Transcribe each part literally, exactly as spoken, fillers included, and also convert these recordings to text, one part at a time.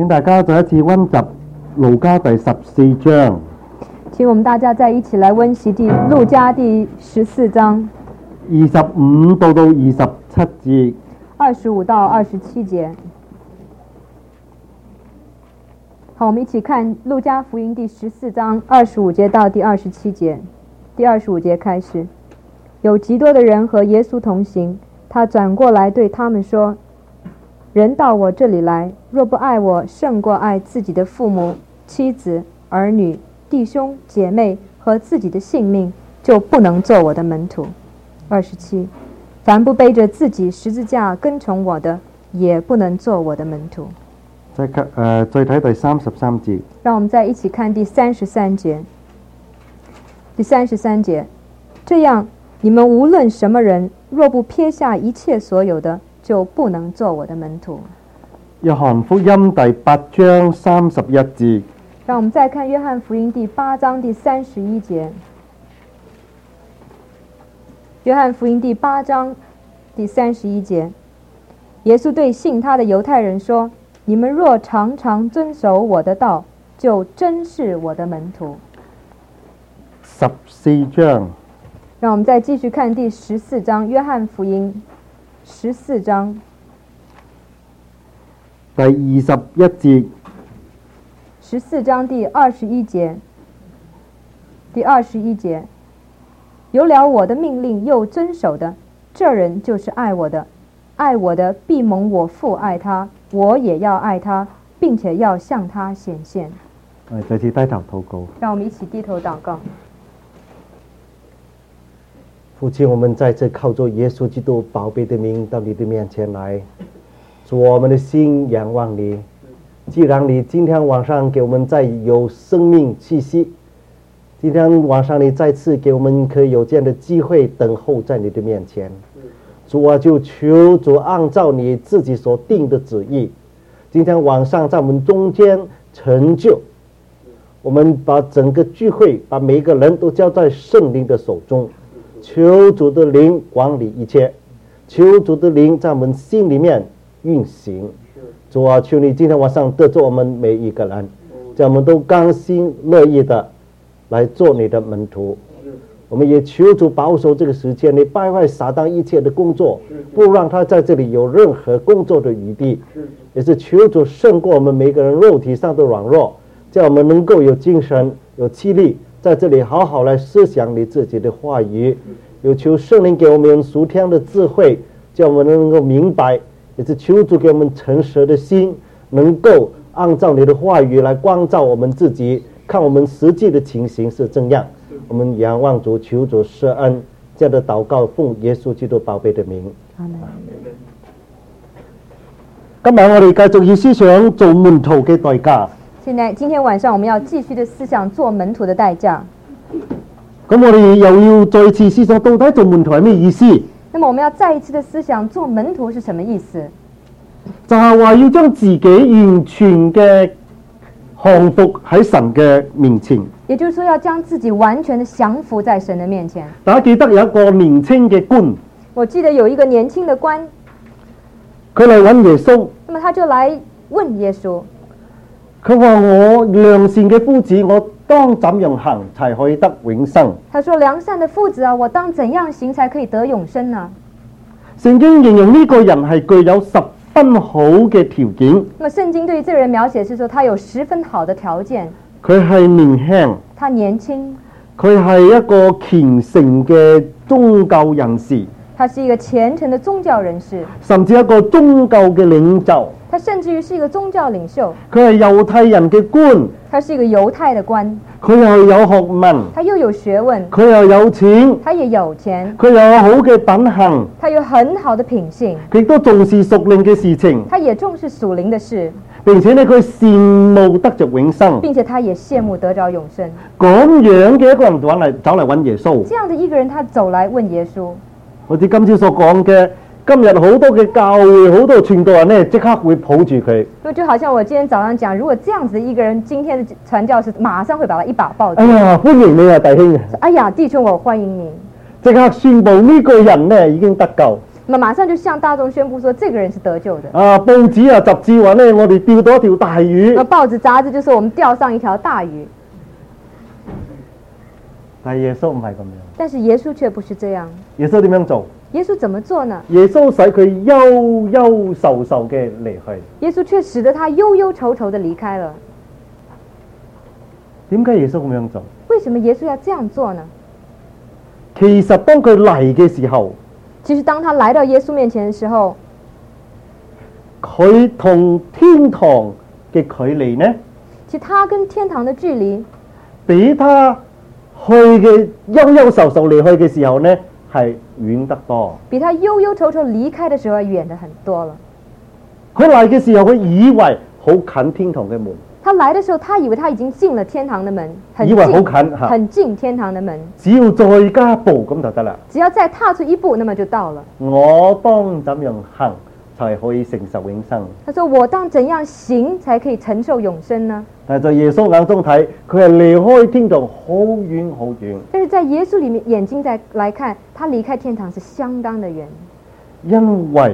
請大家再一次溫習路加第十四章。 請我們大家再一起來溫習第路加第十四章， 二十五到到二十七節。 二十五到二十七節。好，我們一起看路加福音第十四章二十五節到第二十七節。第二十五節開始，有極多的人和耶穌同行，他轉過來對他們說：人到我這裡來，若不愛我勝過愛自己的父母、妻子、兒女、弟兄、姐妹和自己的性命，就不能做我的門徒。二十七，凡不背着自己十字架跟從我的，也不能做我的門徒。 再看誒，再睇第三十三節。 讓我們再一起看第三十三節。第三十三節，這樣你們無論什麼人，若不撇下一切所有的，就不能做我的門徒。 約翰福音第八章三十一節。 讓我們再看約翰福音第八章第三十一節。約翰福音第八章第三十一節，耶穌對信他的猶太人說：你們若常常遵守我的道，就真是我的門徒。 十四章。 讓我們再繼續看第十四章，約翰福音十四章第二十一節。 十四章第二十一節。第二十一節，有了我的命令又遵守的，這人就是愛我的。愛我的必蒙我父愛他，我也要愛他，並且要向他顯現。 再次低頭禱告。 讓我們一起低頭禱告。 父親，我們再次靠着耶穌基督寶貝的名到你的面前來，主，我們的心仰望你。既然你今天晚上給我們再有生命氣息，今天晚上你再次給我們可以有這樣的機會等候在你的面前，主啊，就求主按照你自己所定的旨意，今天晚上在我們中間成就。我們把整個聚會，把每一個人都交在聖靈的手中，求主的靈管理一切，求主的靈在我們心裡面運行。主啊，求你今天晚上得着我們每一個人，叫我們都甘心樂意的來做你的門徒。我們也求主保守這個時間，你敗壞撒旦一切的工作，不讓他在這裡有任何工作的餘地。也是求主勝過我們每個人肉體上的軟弱，叫我們能夠有精神有氣力，在這裡好好來思想你自己的話語。有求聖靈給我們屬天的智慧，叫我們能夠明白，也是求主給我們誠實的心，能夠按照你的話語來光照我們自己，看我們實際的情形是怎樣。我們仰望主，求主施恩，這樣的禱告奉耶穌基督寶貝的名。 阿們。 今日我哋繼續要思想做門徒嘅代價。 現在今天晚上我們要繼續的思想做門徒的代價。 咁我哋又要再次思想到底做門徒係咩意思？ 那麼我們要再一次的思想做門徒是什麼意思？ 就係話要將自己完全嘅降服喺神嘅面前。 也就是說要將自己完全的降服在神的面前。 大家記得有一個年輕嘅官， 我記得有一個年輕的官， 佢嚟揾耶穌。 那麼他就來問耶穌， 佢話我良善嘅夫子，我當怎樣行才可以得永生？ 他說良善的夫子啊，我當怎樣行才可以得永生呢？ 聖經形容呢個人係具有十分好嘅條件。 那麼聖經對於這個人描寫是說他有十分好的條件。 佢係年輕， 他年輕， 佢係一個虔誠嘅宗教人士， 他是一個虔誠的宗教人士， 甚至一個宗教嘅領袖。 他甚至於是一個宗教領袖。 佢係猶太人嘅官， 他是一個猶太的官。 佢又有學問， 他又有學問， 佢又有錢， 他也有錢， 佢又有好嘅品行， 他有很好的品性， 佢都重視屬靈嘅事情， 他也重視屬靈的事， 並且呢佢羨慕得着永生， 並且他也羨慕得着永生。 咁樣嘅一個人揾嚟走嚟揾耶穌， 這樣的一個人，他走來問耶穌， 好似今朝所講嘅，今日好多嘅教會好多傳道人呢，即刻會抱住佢。 那就好像我今天早上講，如果這樣子一個人，今天的傳教士馬上會把他一把抱住。 哎呀，歡迎你啊，弟兄！ 哎呀，弟兄，我歡迎你。 即刻宣布呢個人呢已經得救。 那麼馬上就向大眾宣布說，這個人是得救的。 啊，報紙啊雜誌話咧，我哋釣到一條大魚。 那報紙雜誌就說我們釣上一條大魚。 但係耶穌唔係咁樣。 但是耶穌卻不是這樣。 耶穌點樣做？ 耶穌怎麼做呢？ 耶穌使佢憂憂愁愁嘅離去。 耶穌卻使得他憂憂愁愁的離開了。 點解耶穌咁樣做？ 為什麼耶穌要這樣做呢？ 其實當佢嚟嘅時候， 其實當他來到耶穌面前的時候， 佢同天堂嘅距離呢？ 其實他跟天堂的距離， 比他去嘅憂憂愁愁離去嘅時候呢，係遠得多。 比他憂憂愁愁離開的時候遠得很多了。 佢嚟嘅時候，佢以為好近天堂嘅門。 他來的時候，他以為他已經進了天堂的門，很以為好近， 近嚇， 很近天堂的門。 只要再加一步咁就得啦。 只要再踏出一步，那麼就到了。 我當怎樣行才可以承受永生？ 他說：我當怎樣行才可以承受永生呢？ 但係在耶穌眼中睇，佢係離開天堂好遠好遠。 但是在耶穌裏面眼睛在來看，他離開天堂是相當的遠， 因為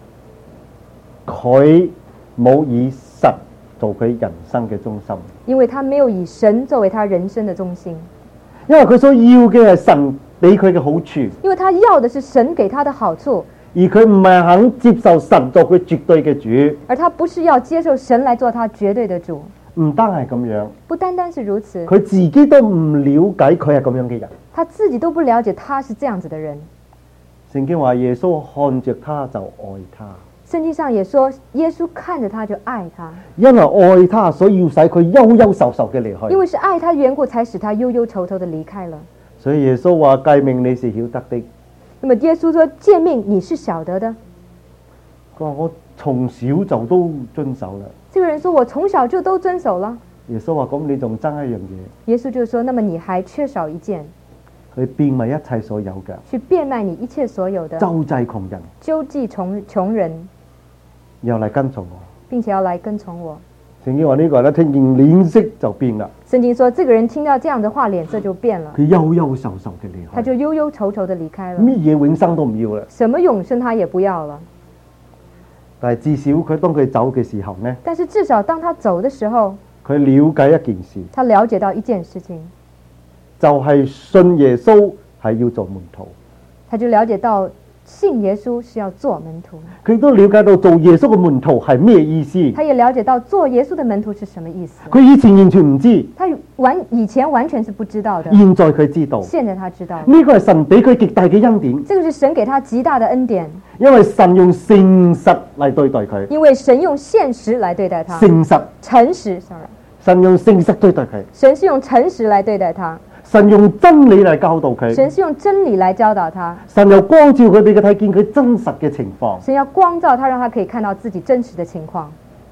佢冇以神做佢人生嘅中心， 因為他沒有以神作為他人生的中心， 因為佢所要嘅係神俾佢嘅好處， 因為他要的是神給他的好處， 而佢唔係肯接受神做佢絕對嘅主。 而他不是要接受神來做他絕對的主。 唔單係咁樣， 不單單是如此， 佢自己都唔了解佢係咁樣嘅人。 他自己都不了解他是這樣子的人。 聖經話耶穌看着他就愛他， 聖經上也說耶穌看着他就愛他， 因為愛他，所以要使佢憂憂愁愁嘅離去。 因為是愛他的緣故，才使他憂憂愁愁的離開了。 所以耶穌話誡命你是曉得的。 那麼耶穌說誡命你是曉得的。 佢話我從小就都遵守啦。 這個人說我從小就都遵守了。 耶穌話咁你仲爭一樣嘢。 耶穌就說那麼你還缺少一件， 佢變賣一切所有嘅， 去變賣你一切所有的， 周濟窮人， 周濟窮窮人， 又嚟跟從我。 並且要來跟從我。 聖經話呢個人聽見臉色就變啦， 聖經說這個人聽到這樣的話臉色就變了， 佢憂憂愁愁嘅離開， 他就憂憂愁愁的離開了， 乜嘢永生都唔要啦。 什麼永生他也不要了。 但係至少佢當佢走嘅時候呢， 但是至少當他走的時候， 佢了解一件事， 他了解到一件事情， 就係信耶穌係要做門徒。 他就了解到信耶穌是要做門徒。 佢都了解到做耶穌嘅門徒係咩意思。 他也了解到做耶穌的門徒是什麼意思。 佢以前完全唔知， 他完以前完全是不知道的， 現在佢知道。 現在他知道了。 呢個係神俾佢極大嘅恩典， 這個是神給他極大的恩典， 因為神用誠實嚟對待佢。 因為神用現實來對待他。 誠實， 誠實 ，sorry， 神用誠實對待佢。 神是用誠實來對待他。 神用真理嚟教導佢。 神是用真理來教導他。 神又光照佢，俾佢睇見佢真實嘅情況。 神要光照他，讓他可以看到自己真實的情況。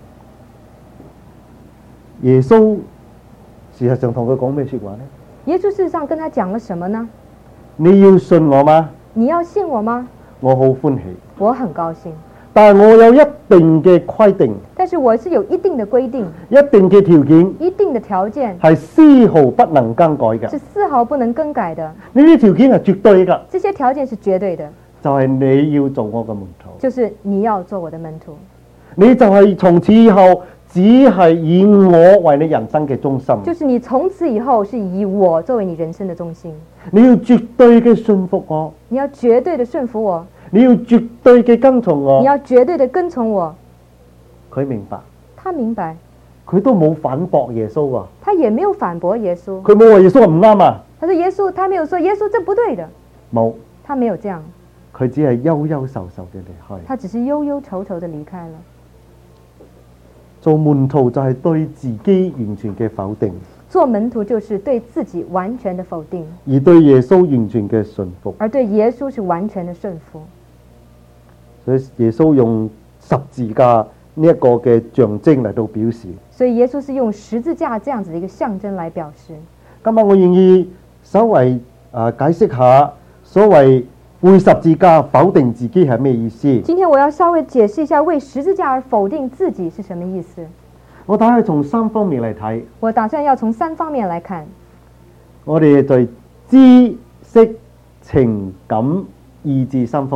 耶穌事實上同佢講咩說話呢？ 耶穌事實上跟他講了什麼呢？ 你要信我嗎？ 你要信我嗎？ 我好歡喜， 我很高興。 但係我有一定嘅規定， 但是我是有一定的規定， 一定嘅條件， 一定的條件， 係絲毫不能更改嘅。 是絲毫不能更改的。 呢啲條件係絕對㗎， 這些條件是絕對的， 就係你要做我嘅門徒， 就是你要做我的門徒， 你就係從此以後只係以我為你人生嘅中心， 就是你從此以後是以我作為你人生的中心。 你要絕對嘅信服我， 你要絕對的順服我， 你要絕對嘅跟從我。 你要絕對的跟從我。 佢明白， 他明白， 佢都冇反駁耶穌啊， 他也沒有反駁耶穌。 佢冇話耶穌話唔啱啊， 他說耶穌，他沒有說耶穌這不對的， 冇， 他沒有這樣， 佢只係憂憂愁愁嘅離開。 他只是憂憂愁愁的離開了。 做門徒就係對自己完全嘅否定， 做門徒就是對自己完全的否定， 而對耶穌完全嘅順服。 而對耶穌是完全的順服。 所以耶穌用十字架呢一個嘅象徵嚟到表示。 所以耶穌是用十字架這樣子的一個象徵來表示。 今日我願意稍微啊解釋下所謂為十字架否定自己係咩意思。 今天我要稍微解釋一下為十字架而否定自己是什麼意思。 我打算從三方面嚟睇。 我打算要從三方面來看。 我哋在知識、情感、意志三方面。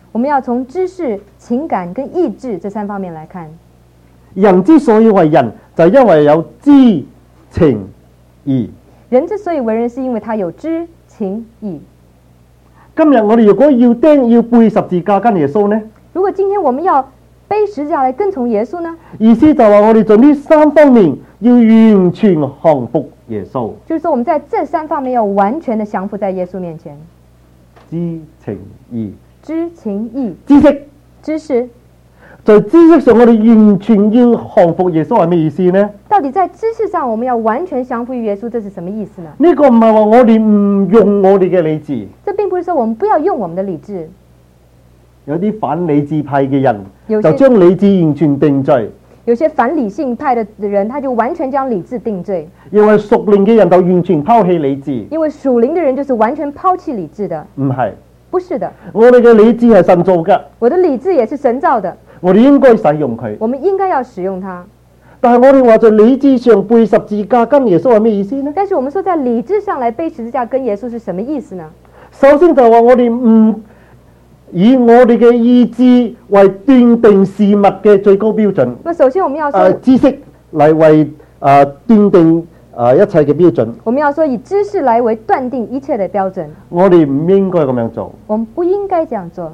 我們要從知識、情感跟意志這三方面來看。 人之所以為人，就係因為有知情意。 人之所以為人，是因為他有知情意。 今日我哋如果要釘要背十字架跟耶穌呢？ 如果今天我們要背十字架來跟從耶穌呢？ 意思就話我哋在呢三方面要完全降服耶穌。 就是說我們在這三方面要完全的降服在耶穌面前。 知情意。 知情意。 知識。 知識。 在知識上我哋完全要降服耶穌係咩意思呢？ 到底在知識上我們要完全降服於耶穌，這是什麼意思呢？ 呢個唔係話我哋唔用我哋嘅理智。 這並不是說我們不要用我們的理智。 有啲反理智派嘅人有就將理智完全定罪。 有些反理性派的人，他就完全將理智定罪。 因為屬靈嘅人就完全拋棄理智。 因為屬靈的人就是完全拋棄理智的。 唔係。 不是的。 我哋嘅理智係神造嘅。 我的理智也是神造的。 我哋應該使用佢。 我們應該要使用它。 但係我哋話在理智上背十字架跟耶穌係咩意思呢？ 但是我們說在理智上來背十字架跟耶穌是什麼意思呢？ 首先就話我哋唔以我哋嘅意志為斷定事物嘅最高標準。 那首先我們要說、 呃、知識嚟為誒、呃、斷定誒、呃、一切嘅標準。我們要說以知識來為斷定一切嘅標準。 我哋唔應該咁樣做。 我們不應該這樣做。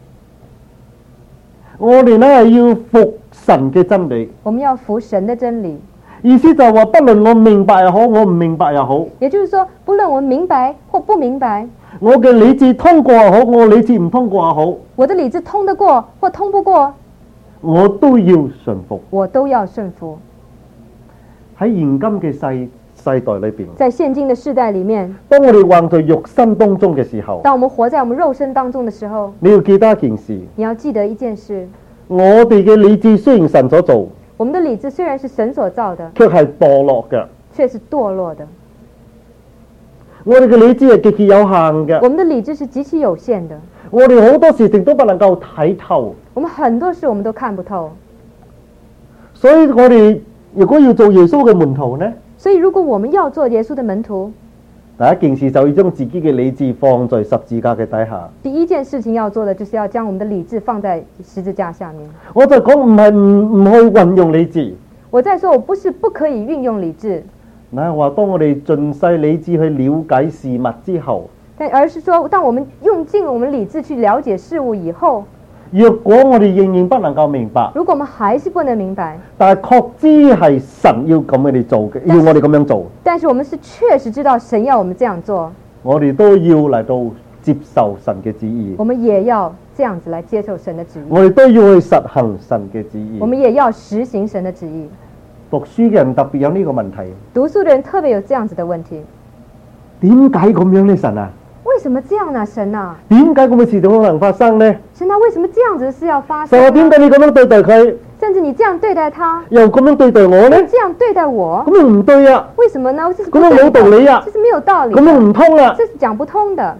我哋呢係要服神嘅真理。 我們要服神的真理。 意思就係話，不論我明白又好，我唔明白又好。 也就是說，不論我明白或不明白， 我嘅理智通過又好，我理智唔通過又好， 我的理智通得過或通不過， 我都要順服。 我都要順服。 喺現今嘅世世代裏邊， 在現今的世代裡面， 當我哋活在肉身當中嘅時候， 當我們活在我們肉身當中的時候， 你要記得一件事。 你要記得一件事。 我哋嘅理智雖然神所做， 我們的理智雖然是神所造的， 卻係墮落嘅， 卻是墮落的。 我哋嘅理智係極其有限嘅， 我們的理智是極其有限的。 我哋好多事情都不能夠睇透， 我們很多事我們都看不透。 所以我哋如果要做耶穌嘅門徒呢？ 所以如果我們要做耶穌的門徒， 第一件事就要將自己嘅理智放在十字架嘅底下。 第一件事情要做的就是要將我們的理智放在十字架下面。 我就講唔係唔唔去運用理智。 我再說我不是不可以運用理智。 嗱，話當我哋盡細理智去了解事物之後， 但而是說當我們用盡我們理智去了解事物以後， 若果我哋仍然不能夠明白， 如果我們還是不能明白， 但係確知係神要咁樣嚟做嘅，要我哋咁樣做。 但是我們是確實知道神要我們這樣做， 我哋都要嚟到接受神嘅旨意。 我們也要這樣子來接受神的旨意。 我哋都要去實行神嘅旨意。 我們也要實行神的旨意。 讀書嘅人特別有呢個問題。 讀書的人特別有這樣子的問題。 點解咁樣呢？神啊？ 為什麼這樣呢？神啊？ 點解咁嘅事情可能發生呢？ 神啊，為什麼這樣子的事要發生？ 神啊，點解你咁樣對待佢？ 甚至你這樣對待他， 又咁樣對待我呢？ 這樣對待我， 咁樣唔對啊？ 為什麼呢？這是咁樣冇道理啊？ 這是沒有道理， 咁樣唔通啊？ 這是講不通的。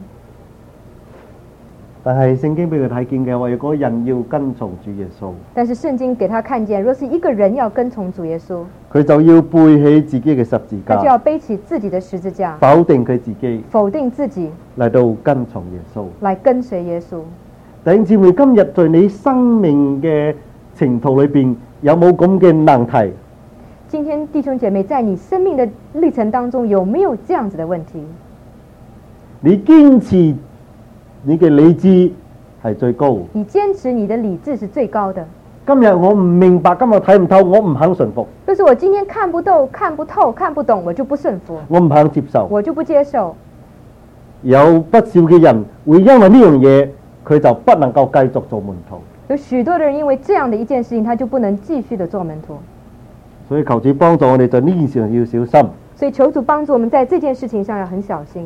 但係聖經俾佢睇見嘅話，如果人要跟從主耶穌， 但是聖經給他看見，若是一個人要跟從主耶穌， 佢就要背起自己嘅十字架， 他就要背起自己的十字架， 否定佢自己， 否定自己， 嚟到跟從耶穌， 來跟隨耶穌。 弟兄姊妹，今日在你生命嘅程途裏邊，有冇咁嘅難題？ 今天弟兄姐妹，在你生命的歷程當中，有沒有這樣子的問題？ 你堅持你嘅理智係最高， 你堅持你的理智是最高的。 今日我唔明白，今日睇唔透，我唔肯順服。 就是我今天看不透、看不透、看不懂，我就不順服， 我唔肯接受， 我就不接受。 有不少嘅人會因為呢樣嘢，佢就不能夠繼續做門徒。 有許多的人因為這樣的一件事情，他就不能繼續的做門徒。 所以求主幫助我哋在呢件事上要小心。 所以求主幫助我們在這件事情上要很小心。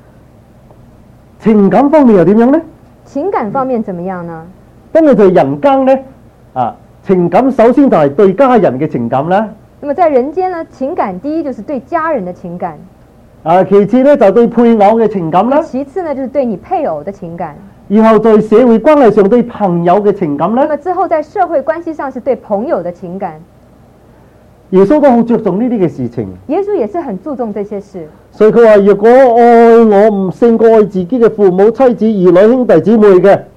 情感方面又點樣呢？ 情感方面怎麼樣呢？ 當你在人間呢，啊，情感首先就係對家人嘅情感啦。 那麼在人間呢，情感第一就是對家人的情感， 啊，其次呢就對配偶嘅情感啦。 其次呢就是對你配偶的情感。 然後在社會關係上對朋友嘅情感啦。 那麼之後在社會關係上是對朋友的情感。 耶穌都好着重呢啲嘅事情。 耶穌也是很注重這些事。 所以佢話：如果愛我唔勝過愛自己嘅父母、妻子、兒女、兄弟姊妹嘅，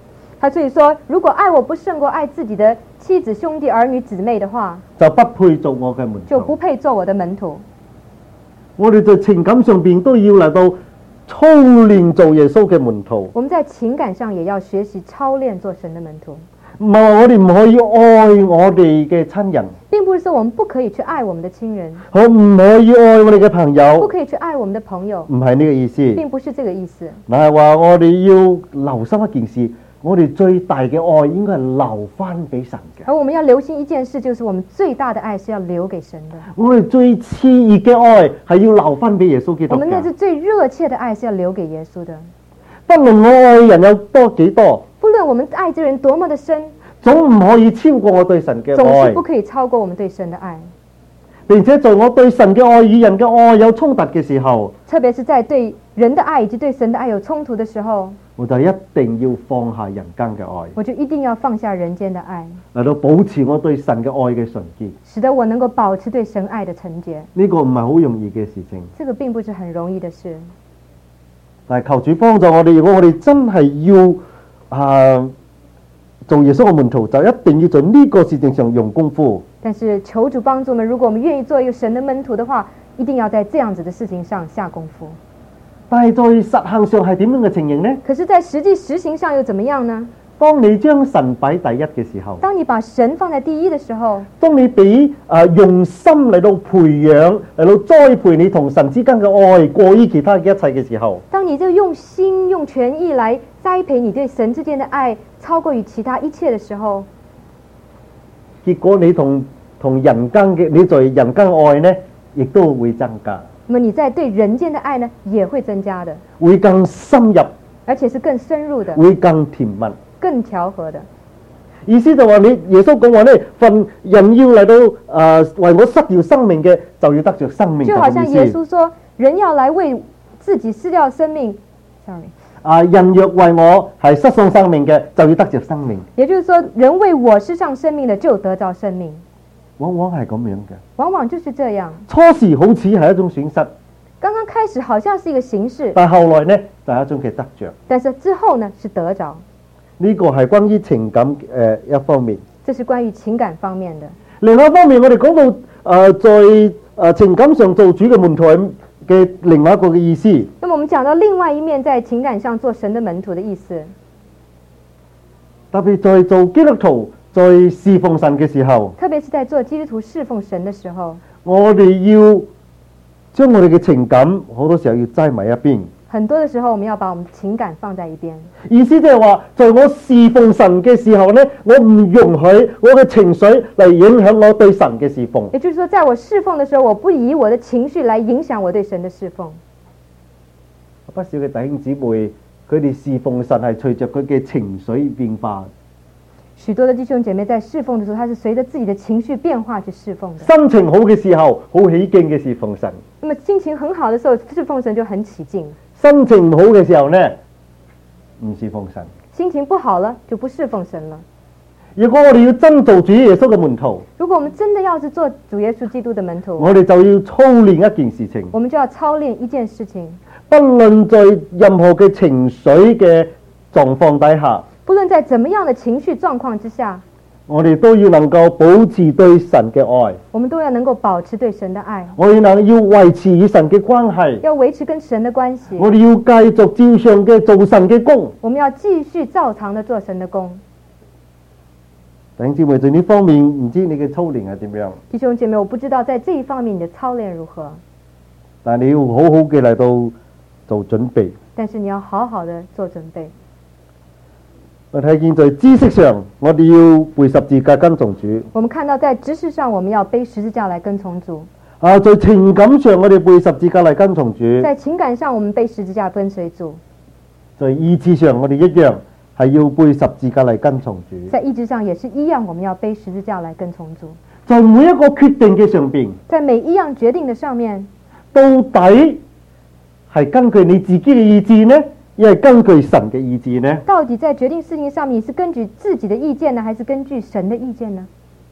他所以說，如果愛我不勝過愛自己的妻子、兄弟、兒女、姊妹的話， 就不配做我嘅門就不徒。 配做我的門徒。 我哋在情感上邊都要嚟到操練做耶穌嘅門徒。 我們在情感上也要學習操練做神的門徒， 唔係話我哋唔可以愛我哋嘅親人， 並不是說我們不可以去愛我們的親人， 我唔可以愛我哋嘅朋不友， 可以去愛我們的朋友， 唔係呢個意思。 並不是這個意思。 嗱係話我哋要留心一件事，我哋最大嘅愛應該係留翻俾神嘅。 而我們要留心一件事，就是我們最大的愛是要留給神的。 我哋最熾熱嘅愛係要留翻俾耶穌基督我們那是嘅。 最熱切的愛是要留給耶穌的。 不論我愛人有多幾多， 不論我們愛這人多麼的深， 總唔可以超過我對神嘅總是愛不，可以超過我們對神的愛。 並且在我對神嘅愛與人嘅愛有衝突嘅時候， 特別是在對人的愛以及對神的愛有衝突的時候， 我就一定要放下人間嘅愛， 我就一定要放下人間的愛， 嚟到保持我對神嘅愛嘅純潔。 使得我能夠保持對神愛的純潔。 呢個唔係好容易嘅事情， 這個並不是很容易的事， 但係求主幫助我哋。如果我哋真係要啊做耶穌嘅門徒，就一定要在呢個事情上用功夫。 但是求主幫助我們，如果我們願意做一個神的門徒的話，一定要在這樣子的事情上下功夫。 但係在實行上係點樣嘅情形呢？ 可是，在實際實行上又怎麼樣呢？ 當你將神擺第一嘅時候， 當你把神放在第一的時候， 當你俾啊用心嚟到培養嚟到栽培你同神之間嘅愛過於其他嘅一切嘅時候， 當你就用心用全意來栽培你對神之間的愛超過於其他一切的時候， 結果你同同人間嘅你在人間嘅愛呢，亦都會增加， 那麼你在對人間的愛呢，也會增加的， 會更深入， 而且是更深入的、 會更甜蜜。 更調和的。 意思就話你耶穌講話呢，份人要嚟到誒、呃、為我失掉生命嘅，就要得着生命。 就好像耶咁嘅意思穌說，人要來為自己失掉生命，sorry， 啊，人若為我係失喪生命嘅，就要得着生命。 也就是說，人為我失喪生命的，就得着生命。 往往係咁樣嘅， 往往就是這樣。 初時好似係一種損失， 剛剛開始好像是一個形式， 但後來呢就係、一種嘅得着。 但是之後呢是得着。 呢、這個係關於情感誒、呃、一方面。 這是關於情感方面的。 另外一方面，我哋講到誒、呃、在誒、呃、情感上做主嘅門徒嘅另外一個嘅意思。 那麼我們講到另外一面，在情感上做神的門徒的意思， 特別在做基督徒在侍奉神嘅時候， 特別是在做基督徒侍奉神的時候， 我哋要將我哋嘅情感好多時候要擠埋一邊。 很多的時候我們要把我們情感放在一邊。 意思即係話，在我侍奉神嘅時候呢，我唔容許我嘅情緒嚟影響我對神嘅侍奉。 也就是說，在我侍奉的時候，我不以我的情緒來影響我對神的侍奉。 不少嘅弟兄姊妹，佢哋侍奉神係隨着佢嘅情緒變化。 許多的弟兄姐妹在侍奉的時候，他是隨着自己的情緒變化去侍奉的。 心情好嘅時候，好起勁嘅侍奉神； 那麼心情很好的時候，侍奉神就很起勁。 心情唔好嘅時候呢，唔侍奉神。 心情不好了，就不侍奉神了。 如果我哋要真做主耶穌嘅門徒， 如果我們真的要是做主耶穌基督的門徒， 我哋就要操練一件事情。 我們就要操練一件事情， 不論在任何嘅情緒嘅狀況底下， 不論在怎麼樣的情緒狀況之下， 我哋都要能夠保持對神嘅愛， 我們都要能夠保持對神的愛， 我哋能要維持與神嘅關係， 要維持跟神的關係， 我哋要繼續照常嘅做神嘅工。 我們要繼續照常的做神的工。 弟兄姊妹，在呢方面唔知你嘅操練係點樣？ 弟兄姐妹，我不知道在這一方面你的操練如何， 但係你要好好嘅嚟到做準備。 但是你要好好的做準備。 我睇見在知識上，我哋要背十字架跟從主。 我們看到在知識上，我們要背十字架來跟從主。 啊，在情感上，我哋背十字架嚟跟從主。 在情感上，我們背十字架跟隨主。 在意志上，我哋一樣係要背十字架嚟跟從主。 在意志上也是一樣，我們要背十字架來跟從主。 在每一個決定嘅上邊， 在每一樣決定的上面， 到底係根據你自己嘅意志呢，亦係根據神嘅意志呢？ 到底在決定事情上面，你是根據自己的意見呢，還是根據神的意見呢？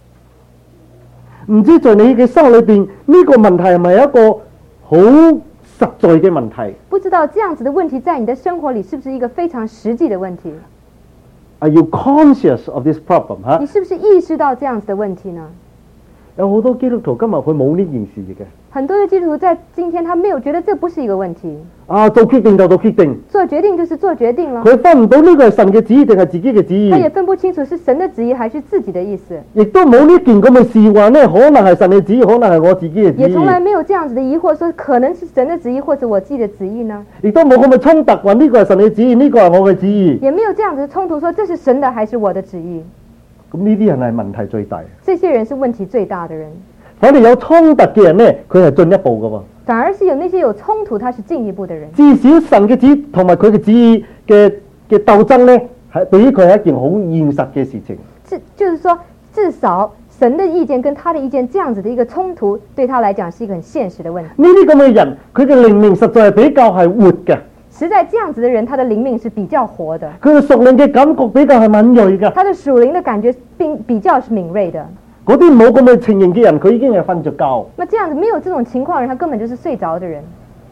唔知在你嘅心裏邊，呢、這個問題係咪一個好實在嘅問題？ 不知道這樣子的問題在你的生活裡是不是一個非常實際的問題？ Are you conscious of this problem 嚇？ 你是不是意識到這樣子的問題呢？ 有好多基督徒今日佢冇呢件事嘅。 很多的基督徒在今天他沒有覺得這不是一個問題。 啊，做決定就做決定。 做決定就是做決定了。 佢分唔到呢個係神嘅旨意定係自己嘅旨意。 他也分不清楚是神的旨意還是自己的意思。 亦都冇呢件咁嘅事話呢，可能係神嘅旨意，可能係我自己嘅旨意。 也從來沒有這樣子的疑惑，說可能是神的旨意或者我自己的旨意呢。 亦都冇咁嘅衝突，話呢個係神嘅旨意，呢個係我嘅旨意。 也沒有這樣子的衝突，說這是神的還是我的旨意。 咁呢啲人係問題最大。 這些人是問題最大的人。 反正有衝突嘅人呢，佢係進一步嘅喎。 反而是有那些有衝突，他是進一步的人。 至少神嘅旨意同埋佢嘅旨意嘅嘅鬥爭呢，係對於佢係一件好現實嘅事情。 是，就是說，至少神的意見跟他的意見這樣子的一個衝突，對他來講是一個很現實的問題。 呢啲咁嘅人，佢嘅靈命實在係比較係活嘅。 實在這樣子的人，他的靈命是比較活的。 佢嘅屬靈嘅感覺比較係敏鋭嘅。 他的屬靈的感覺並比較是敏銳的。 嗰啲冇咁嘅情形嘅人，佢已經係瞓着覺。 那這樣子沒有這種情況的人，他根本就是睡着的人。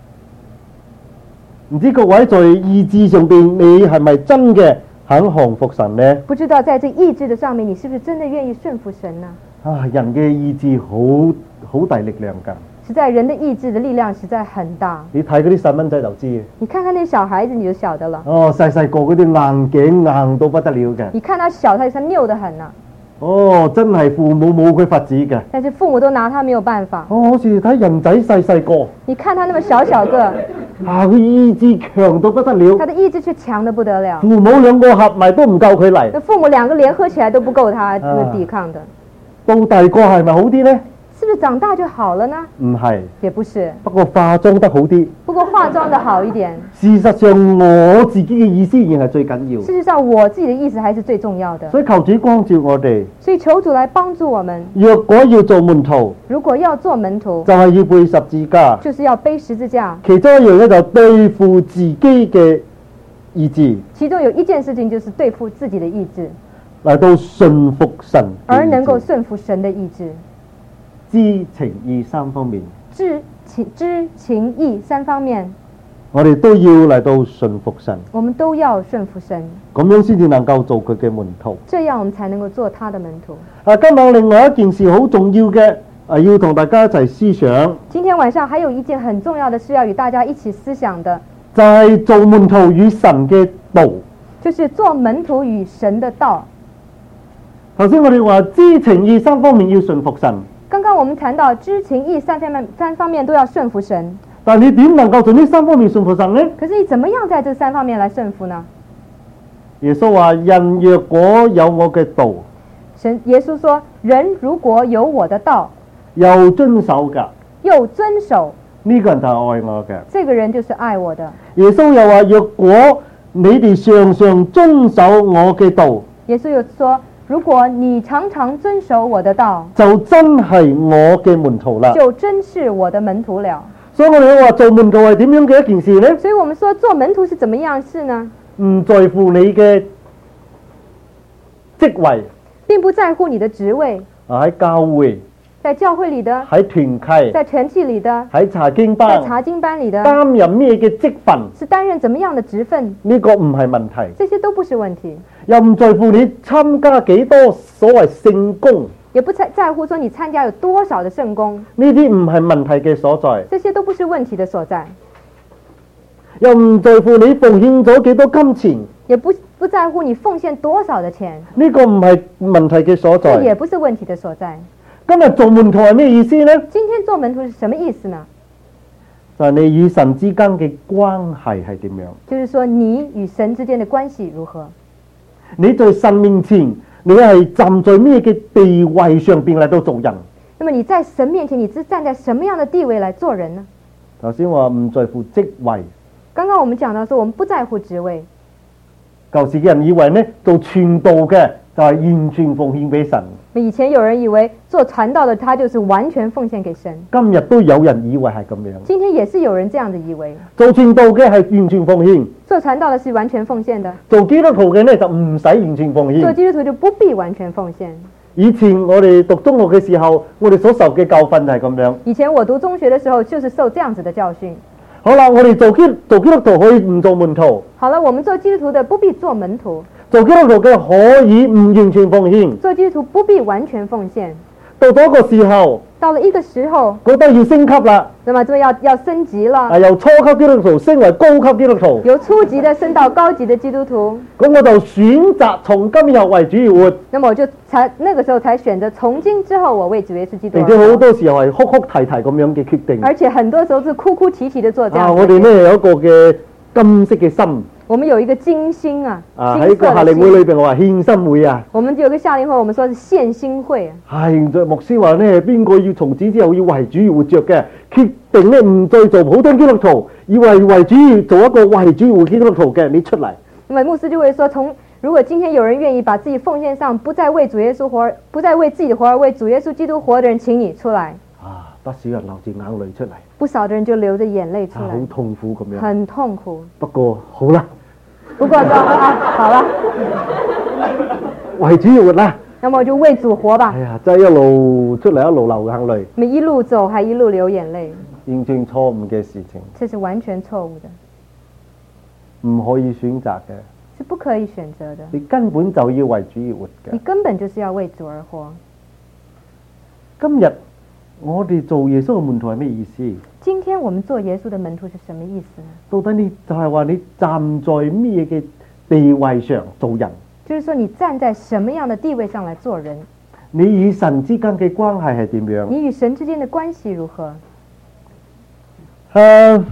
唔知各位在意志上邊，你係咪真嘅肯降服神呢？ 不知道在這意志的上面，你是不是真的願意順服神呢？ 啊，人嘅意志好好大力量㗎。 實在人的意志的力量實在很大。 你睇嗰啲細蚊仔就知嘅。 你看看那小孩子，你就曉得了。 哦，細細個嗰啲硬頸硬到不得了嘅。 你看他小，他他拗得很啊。 哦，真係父母冇佢法子嘅。 但是父母都拿他沒有辦法。 哦，好似睇人仔細細個。 你看他那麼小小個。 啊，佢意志強到不得了。 他的意志卻強得不得了。 父母兩個合埋都唔夠佢嚟。 那父母兩個聯合起來都不夠他抵抗的。 到大個係咪好啲呢？ 是不是長大就好了呢？ 唔係， 也不是。 不過化妝得好啲。 不過化妝得好一點。 事實上，我自己嘅意思仍係最緊要。 事實上，我自己的意思還是最重要的。 所以求主光照我哋。 所以求主來幫助我們。 若果要做門徒， 如果要做門徒， 就係要背十字架。 就是要背十字架。 其中一樣咧就對付自己嘅意志。 其中有一件事情就是對付自己的意志。 嚟到順服神， 而能夠順服神的意志。 知情意三方面， 知情知情意三方面， 我哋都要嚟到順服神。 我們都要順服神， 咁樣先至能夠做佢嘅門徒。 這樣我們才能夠做他的門徒。 啊，今晚另外一件事好重要嘅，啊，要同大家一齊思想。 今天晚上還有一件很重要的事要與大家一起思想的， 就係做門徒與神嘅道。 就是做門徒與神的道。 頭先我哋話知情意三方面要順服神。 剛剛我們談到知情意三方面，三方面都要順服神。 但你點能夠做呢三方面順服神呢？ 可是你怎麼樣在這三方面來順服呢？ 耶穌話：人若果有我嘅道， 神耶穌說：人如果有我的道， 又遵守噶， 又遵守， 呢個人就係愛我嘅。 這個人就是愛我的。 耶穌又話：若果你哋常常遵守我嘅道， 耶穌又說：如果你常常遵守我的道， 就真係我嘅門徒啦。 就真是我的門徒了。 所以我哋話做門徒係點樣嘅一件事呢？ 所以我們說做門徒是怎麼樣事呢？ 唔在乎你嘅職位， 並不在乎你的職位。 喺教會， 在教會裏的， 喺團契， 在團契裏的， 喺查經班， 在查經班裏的， 擔任咩嘅職份？ 是擔任怎麼樣的職份？ 呢個唔係問題， 這些都不是問題。 又唔在乎你參加幾多所謂聖工， 也不在在乎說你參加有多少的聖工， 呢啲唔係問題嘅所在。 這些都不是問題的所在。 又唔在乎你奉獻咗幾多金錢， 也不不在乎你奉獻多少的錢， 呢個唔係問題嘅所在。 這也不是問題的所在。 今日做門徒係咩意思呢？ 今天做門徒是什麼意思呢？ 就係你與神之間嘅關係係點樣？ 就是說你與神之間的關係如何？ 你在神面前，你係站在咩嘅地位上邊嚟到做人？ 那麼你在神面前，你是站在什麼樣的地位來做人呢？ 頭先話唔在乎職位。 剛剛我們講到說，我們不在乎職位。 舊時嘅人以為呢，做傳道嘅就係完全奉獻俾神。 以前有人以為做傳道的他就是完全奉獻給神。 今日都有人以為係咁樣。 今天也是有人這樣子以為。 做傳道嘅係完全奉獻。 做傳道的是完全奉獻的。 做基督徒嘅呢就唔使完全奉獻。 做基督徒就不必完全奉獻。 以前我哋讀中學嘅時候，我哋所受嘅教訓就係咁樣。 以前我讀中學的時候，就是受這樣子的教訓。 好啦，我哋做基做基督徒可以唔做門徒。 好了，我們做基督徒的不必做門徒。 做基督徒嘅可以唔完全奉獻， 做基督徒不必完全奉獻。 到咗一個時候， 到了一個時候， 覺得要升級啦， 那麼就要要升級了， 啊由初級基督徒升為高級基督徒， 由初級的升到高級的基督徒。 咁我就選擇從今日為主而活， 那麼我就才那個時候才選擇從今之後我為主耶穌基督而而且好多時候係哭哭啼啼咁樣嘅決定。 而且很多時候是哭哭啼啼的做這樣。 啊，我哋呢有一個嘅金色嘅心。 我們有一個金星啊， 啊喺個夏令會裏邊，我話獻心會啊。 我們有個夏令會，我們說是獻心會。 係牧師話呢，邊個要從此之後要為主而活着嘅，決定呢唔再做普通基督徒，要為為主而做一個為主而活基督徒嘅，你出嚟。 那麼牧師就會說，從如果今天有人願意把自己奉獻上，不再為主耶穌活，不再為自己活而為主耶穌基督活的人，請你出來。 啊，不少人流住眼淚出嚟， 不少的人就流着眼淚出來， 好痛苦咁樣。 很痛苦。 不過好啦。 不過就啊，好了， 為主而活啦。 那麼我就為主活吧。 哎呀，真係一路出嚟一路流眼淚。 你一路走還一路流眼淚， 完全錯誤嘅事情。 這是完全錯誤的， 唔可以選擇嘅。 是不可以選擇的。 你根本就要為主而活嘅。 你根本就是要為主而活。 今日我哋做耶穌嘅門徒係咩意思？ 今天我們做耶穌的門徒是什麼意思呢？ 到底你就係話你站在咩嘅地位上做人？ 就是說你站在什麼樣的地位上來做人？ 你與神之間嘅關係係點樣？ 你與神之間的關係如何？ 誒，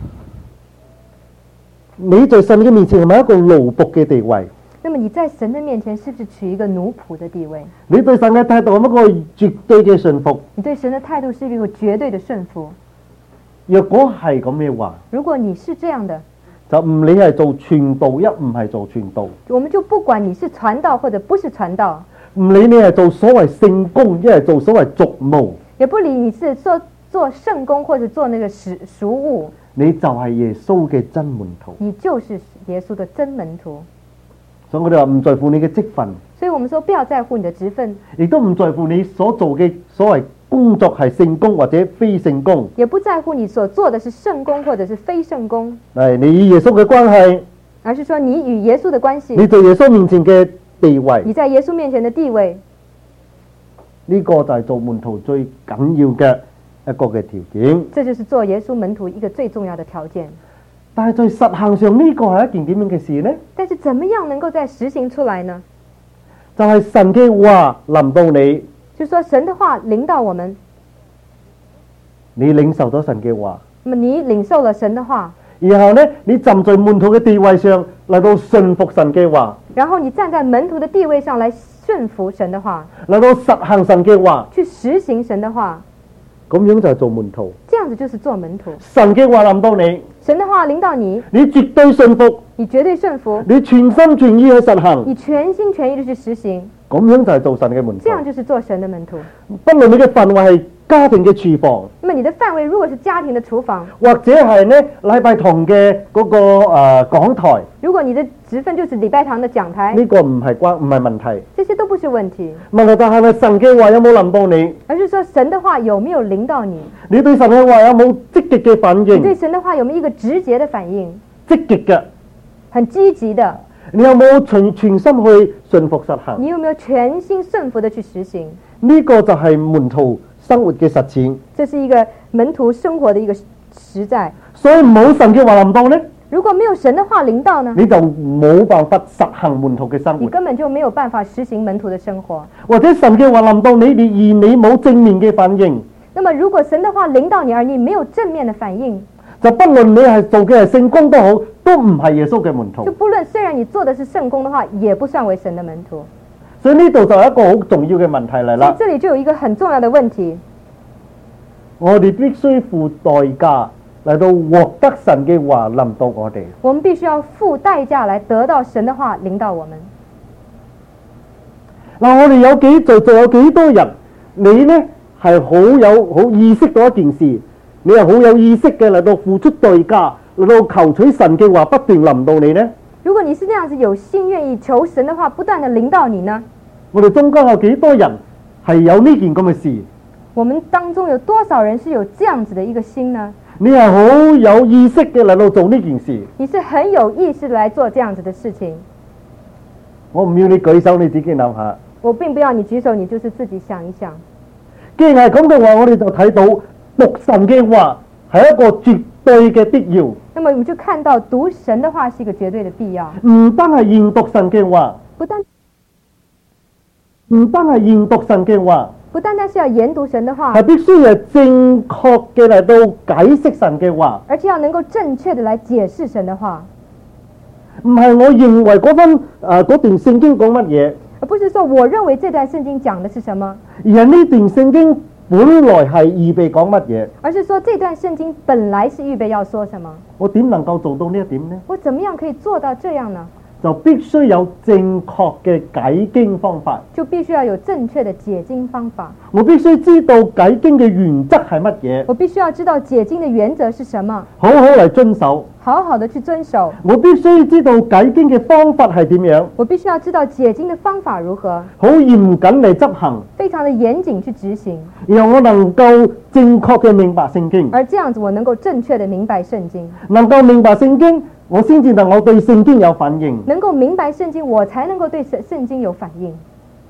你在神嘅面前係咪一個奴僕嘅地位？ 那麼你在神的面前是不是取一個奴僕的地位？ 你對神嘅態度係咪一個絕對嘅順服？ 你對神的態度是一個絕對的順服。 若果係咁嘅話， 如果你是這樣的， 就唔理係做傳道一唔係做傳道， 我們就不管你是傳道或者不是傳道， 唔理你係做所謂聖工，一係做所謂俗務， 也不理你是做做聖工或者做那個實俗務， 你就係耶穌嘅真門徒。 你就是耶穌的真門徒。 所以我哋話唔在乎你嘅職分， 所以我們說不要在乎你的職分， 亦都唔在乎你所做嘅所謂工作係聖工或者非聖工， 也不在乎你所做的是聖工或者是非聖工， 係你與耶穌嘅關係， 而是說你與耶穌的關係， 你在耶穌面前嘅地位， 你在耶穌面前的地位， 呢個就係做門徒最緊要嘅一個嘅條件。 這就是做耶穌門徒一個最重要的條件。 但係在實行上呢個係一件點樣嘅事呢？ 但是怎麼樣能夠再實行出來呢？ 就係神嘅話臨到你， 就是說神的話領導我們， 你領受咗神嘅話， 那麼你領受了神的話， 然後呢，你站在門徒嘅地位上嚟到順服神嘅話， 然後你站在門徒的地位上來順服神的話， 嚟到實行神嘅話， 去實行神的話， 咁樣就係做門徒。 這樣子就是做門徒。 神嘅話臨到你， 神的話領導你， 你絕對順服， 你絕對順服， 你全心全意去實行， 你全心全意的去實行， 咁樣就係做神嘅門徒。 這樣就是做神的門徒。 不論你嘅範圍係家庭嘅廚房， 那麼你的範圍如果是家庭的廚房， 或者係呢禮拜堂嘅嗰個誒講台， 如果你的職分就是禮拜堂的講台， 呢個唔係關唔係問題。 這些都不是問題。 問題就係咪神嘅話有冇臨到你？ 而是說神的話有沒有領導你？ 你對神嘅話有冇積極嘅反你對應？ 神的話有沒有一個直接的反應？ 積極嘅， 很積極的。 你有冇全全心去順服實行？ 你有沒有全心順服的去實行？ 呢個就係門徒生活嘅實踐。 這是一個門徒生活的一個實在。 所以冇神嘅話臨到呢， 如果沒有神的話領導呢， 你就冇辦法實行門徒嘅生活。 你根本就沒有辦法實行門徒的生活。 或者神嘅話臨到你，你而你冇正面嘅反應， 那麼如果神的話領導你，而你沒有正面的反應， 就不論你係做嘅係聖工都好，都唔係耶穌嘅門徒。 就不論雖然你做的是聖工的話，也不算為神的門徒。 所以呢度就係一個好重要嘅問題嚟所以啦。 這裡就有一個很重要的問題， 我哋必須付代價嚟到獲得神嘅話臨到我哋。 我們必須要付代價來得到神的話領導我們。 嗱，我哋有幾就就有幾多人，你呢係好有好意識到一件事，你係好有意識嘅嚟到付出代價嚟到求取神嘅話不斷臨到你呢？ 如果你是這樣子有心願意求神的話不斷的領導你呢？ 我哋中間有幾多人係有呢件咁嘅事？ 我們當中有多少人是有這樣子的一個心呢？ 你係好有意識嘅嚟到做呢件事， 你是很有意識來做這樣子的事情， 我唔要你舉手，你自己諗下。 我並不要你舉手，你就是自己想一想。 既然係咁嘅話，我哋就睇到讀神嘅話係一個絕對嘅必要。 那麼我們就看到讀神的話是一個絕對的必要， 唔單係研讀神嘅話， 不單唔單係研讀神嘅話， 不單單是要研讀神的話係，必須係正確嘅嚟到解釋神嘅話， 而且要能夠正確的來解釋神的話， 唔係我認為嗰分誒嗰段聖經講乜嘢， 而不是說我認為這段聖經講的是什麼， 而係呢段聖經本來係預備講乜嘢。 而是說這段聖經本來是預備要說什麼。 我點能夠做到呢一點呢？ 我怎麼樣可以做到這樣呢？ 就必須有正確嘅解經方法， 就必須要有正確的解經方法。 我必須知道解經嘅原則係乜嘢， 我必須要知道解經的原則是什麼， 好好嚟遵守。 好好的去遵守。 我必須知道解經嘅方法係點樣， 我必須要知道解經的方法如何， 好嚴謹嚟執行， 非常的嚴謹去執行， 然後我能夠正確嘅明白聖經， 而這樣子我能夠正確的明白聖經， 能夠明白聖經，我先至能夠對聖經有反應。 能夠明白聖經，我才能夠對聖聖經有反應。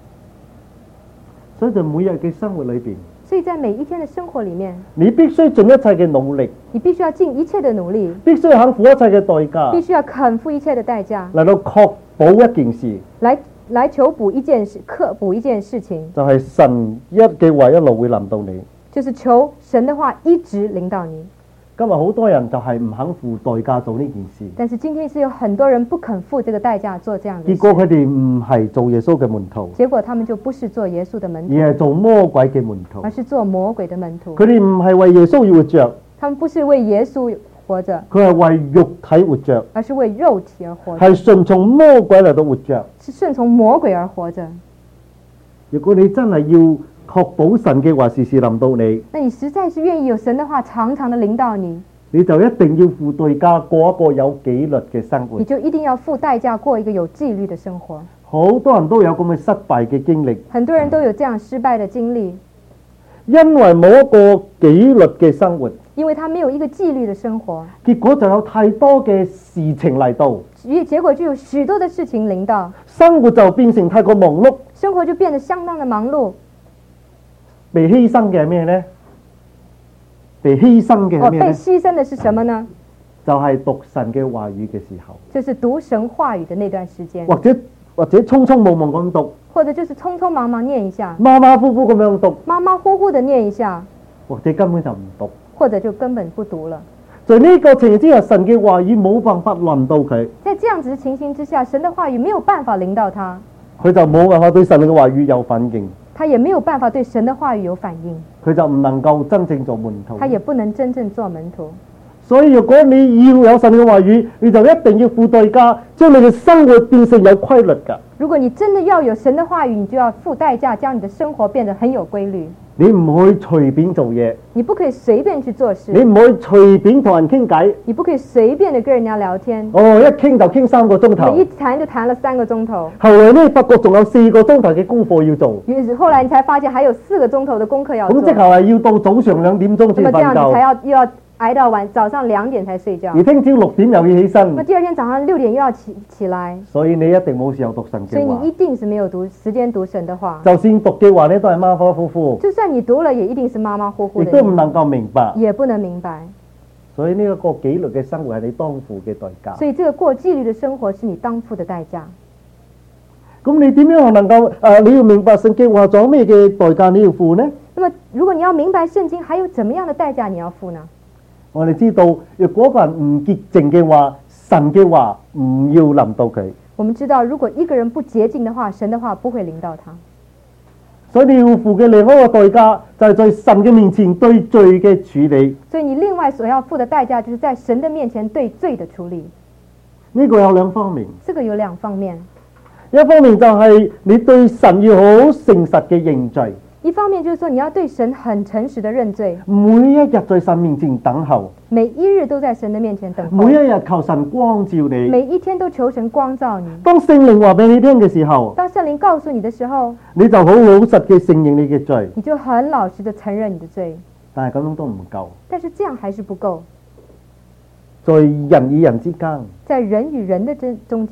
所以在每日嘅生活裏邊， 所以在每一天的生活裡面， 你必須盡一切嘅努力， 你必須要盡一切的努力， 必須肯付一切嘅代價， 必須要肯付一切的代價， 嚟到確保一件事， 來來求補一件事，克補一件事情， 就係神一嘅話一路會臨到你。 就是求神的話一直臨到你。 今日好多人就係唔肯付代價做呢件事， 但是今天是有很多人不肯付這個代價做這樣的事， 結果佢哋唔係做耶穌嘅門徒， 結果他們就不是做耶穌的門徒， 而係做魔鬼嘅門徒。 而是做魔鬼的門徒。 佢哋唔係為耶穌而活着， 他們不是為耶穌活着， 佢係為肉體活着， 而是為肉體而活着， 係順從魔鬼嚟到活着。 是順從魔鬼而活着。 如果你真係要確保神嘅話時時臨到你， 那你實在是願意有神的話常常的臨到你， 你就一定要付代價過一個有紀律嘅生活你。就一定要付代價過一個有紀律的生活。 好多人都有咁嘅失敗嘅經歷， 很多人都有這樣失敗的經歷， 因為冇一個紀律嘅生活， 因為他沒有一個紀律的生活， 結果就有太多嘅事情嚟到， 結結果就有許多的事情臨到， 生活就變成太過忙碌。 生活就變得相當的忙碌。 被犧牲嘅係咩呢？被犧牲嘅係哦，被咩呢？ 犧牲的是什麼呢？ 就係讀神嘅話語嘅時候， 就是讀神話語的那段時間， 或者或者匆匆忙忙咁讀， 或者就是匆匆忙忙念一下， 馬馬虎虎咁樣讀， 馬馬虎虎的念一下， 或者根本就唔讀。 或者就根本不讀了。 在呢個情形之下，神嘅話語冇辦法臨到佢， 在這樣子的情形之下，神的話語沒有辦法臨到他， 佢就冇辦法對神嘅話語有反應， 他也沒有辦法對神的話語有反應， 佢就唔能夠真正做門徒。 他也不能真正做門徒。 所以如果你要有神嘅話語，你就一定要付代價，將你嘅生活變成有規律㗎。 如果你真的要有神的話語，你就要付代價，將你的生活變得很有規律。 你唔可以隨便做嘢， 你不可以隨便去做事， 你唔可以隨便同人傾偈。 你不可以隨便的跟人家聊天。 哦，一傾就傾三個鐘頭你一，談就談了三個鐘頭， 後來呢發覺仲有四個鐘頭嘅功課要做， 於是後來你才發現還有四個鐘頭的功課要做。 咁即係要到早上兩點鐘先那麼這樣你才瞓覺， 要又要挨到晚早上兩點才睡覺， 而聽朝六點又要起身那，第二天早上六點又要起起來， 所以你一定冇時候讀神嘅話所以你一。定是沒有讀時間讀神的話。 就算讀嘅話呢，都係馬馬虎虎， 就算你讀了，也一定是馬馬虎虎的， 亦都唔能夠明白。 也不能明白。 所以呢一個紀律嘅生活係你當付嘅代價。 所以這個過紀律的生活是你當付的代價。 咁你點樣能夠誒、呃？你要明白聖經話仲有咩嘅代價你要付呢？ 那麼如果你要明白聖經，還有怎麼樣的代價你要付呢？ 我哋知道，若果個人唔潔淨嘅話，神嘅話唔要臨到佢。 我們知道，如果一個人不潔淨的話，神的話不會臨到他。 所以你要付嘅另外一個代價，就係在神嘅面前對罪嘅處理。 所以你另外所要付的代價，就是在神的面前對罪的處理。 呢個有兩方面， 這個有兩方面， 一方面就係你對神要好誠實嘅認罪， 一方面就是說你要對神很誠實的認罪， 每一日在神面前等候， 每一日都在神的面前等候， 每一日求神光照你。 每一天都求神光照你。 當聖靈話俾你聽嘅時候， 當聖靈告訴你的時候， 你就好老實嘅承認你嘅罪， 你就很老實的承認你的罪。 但係咁樣都唔夠。 但是這樣還是不夠， 在人與人之間， 在人與人的中中間，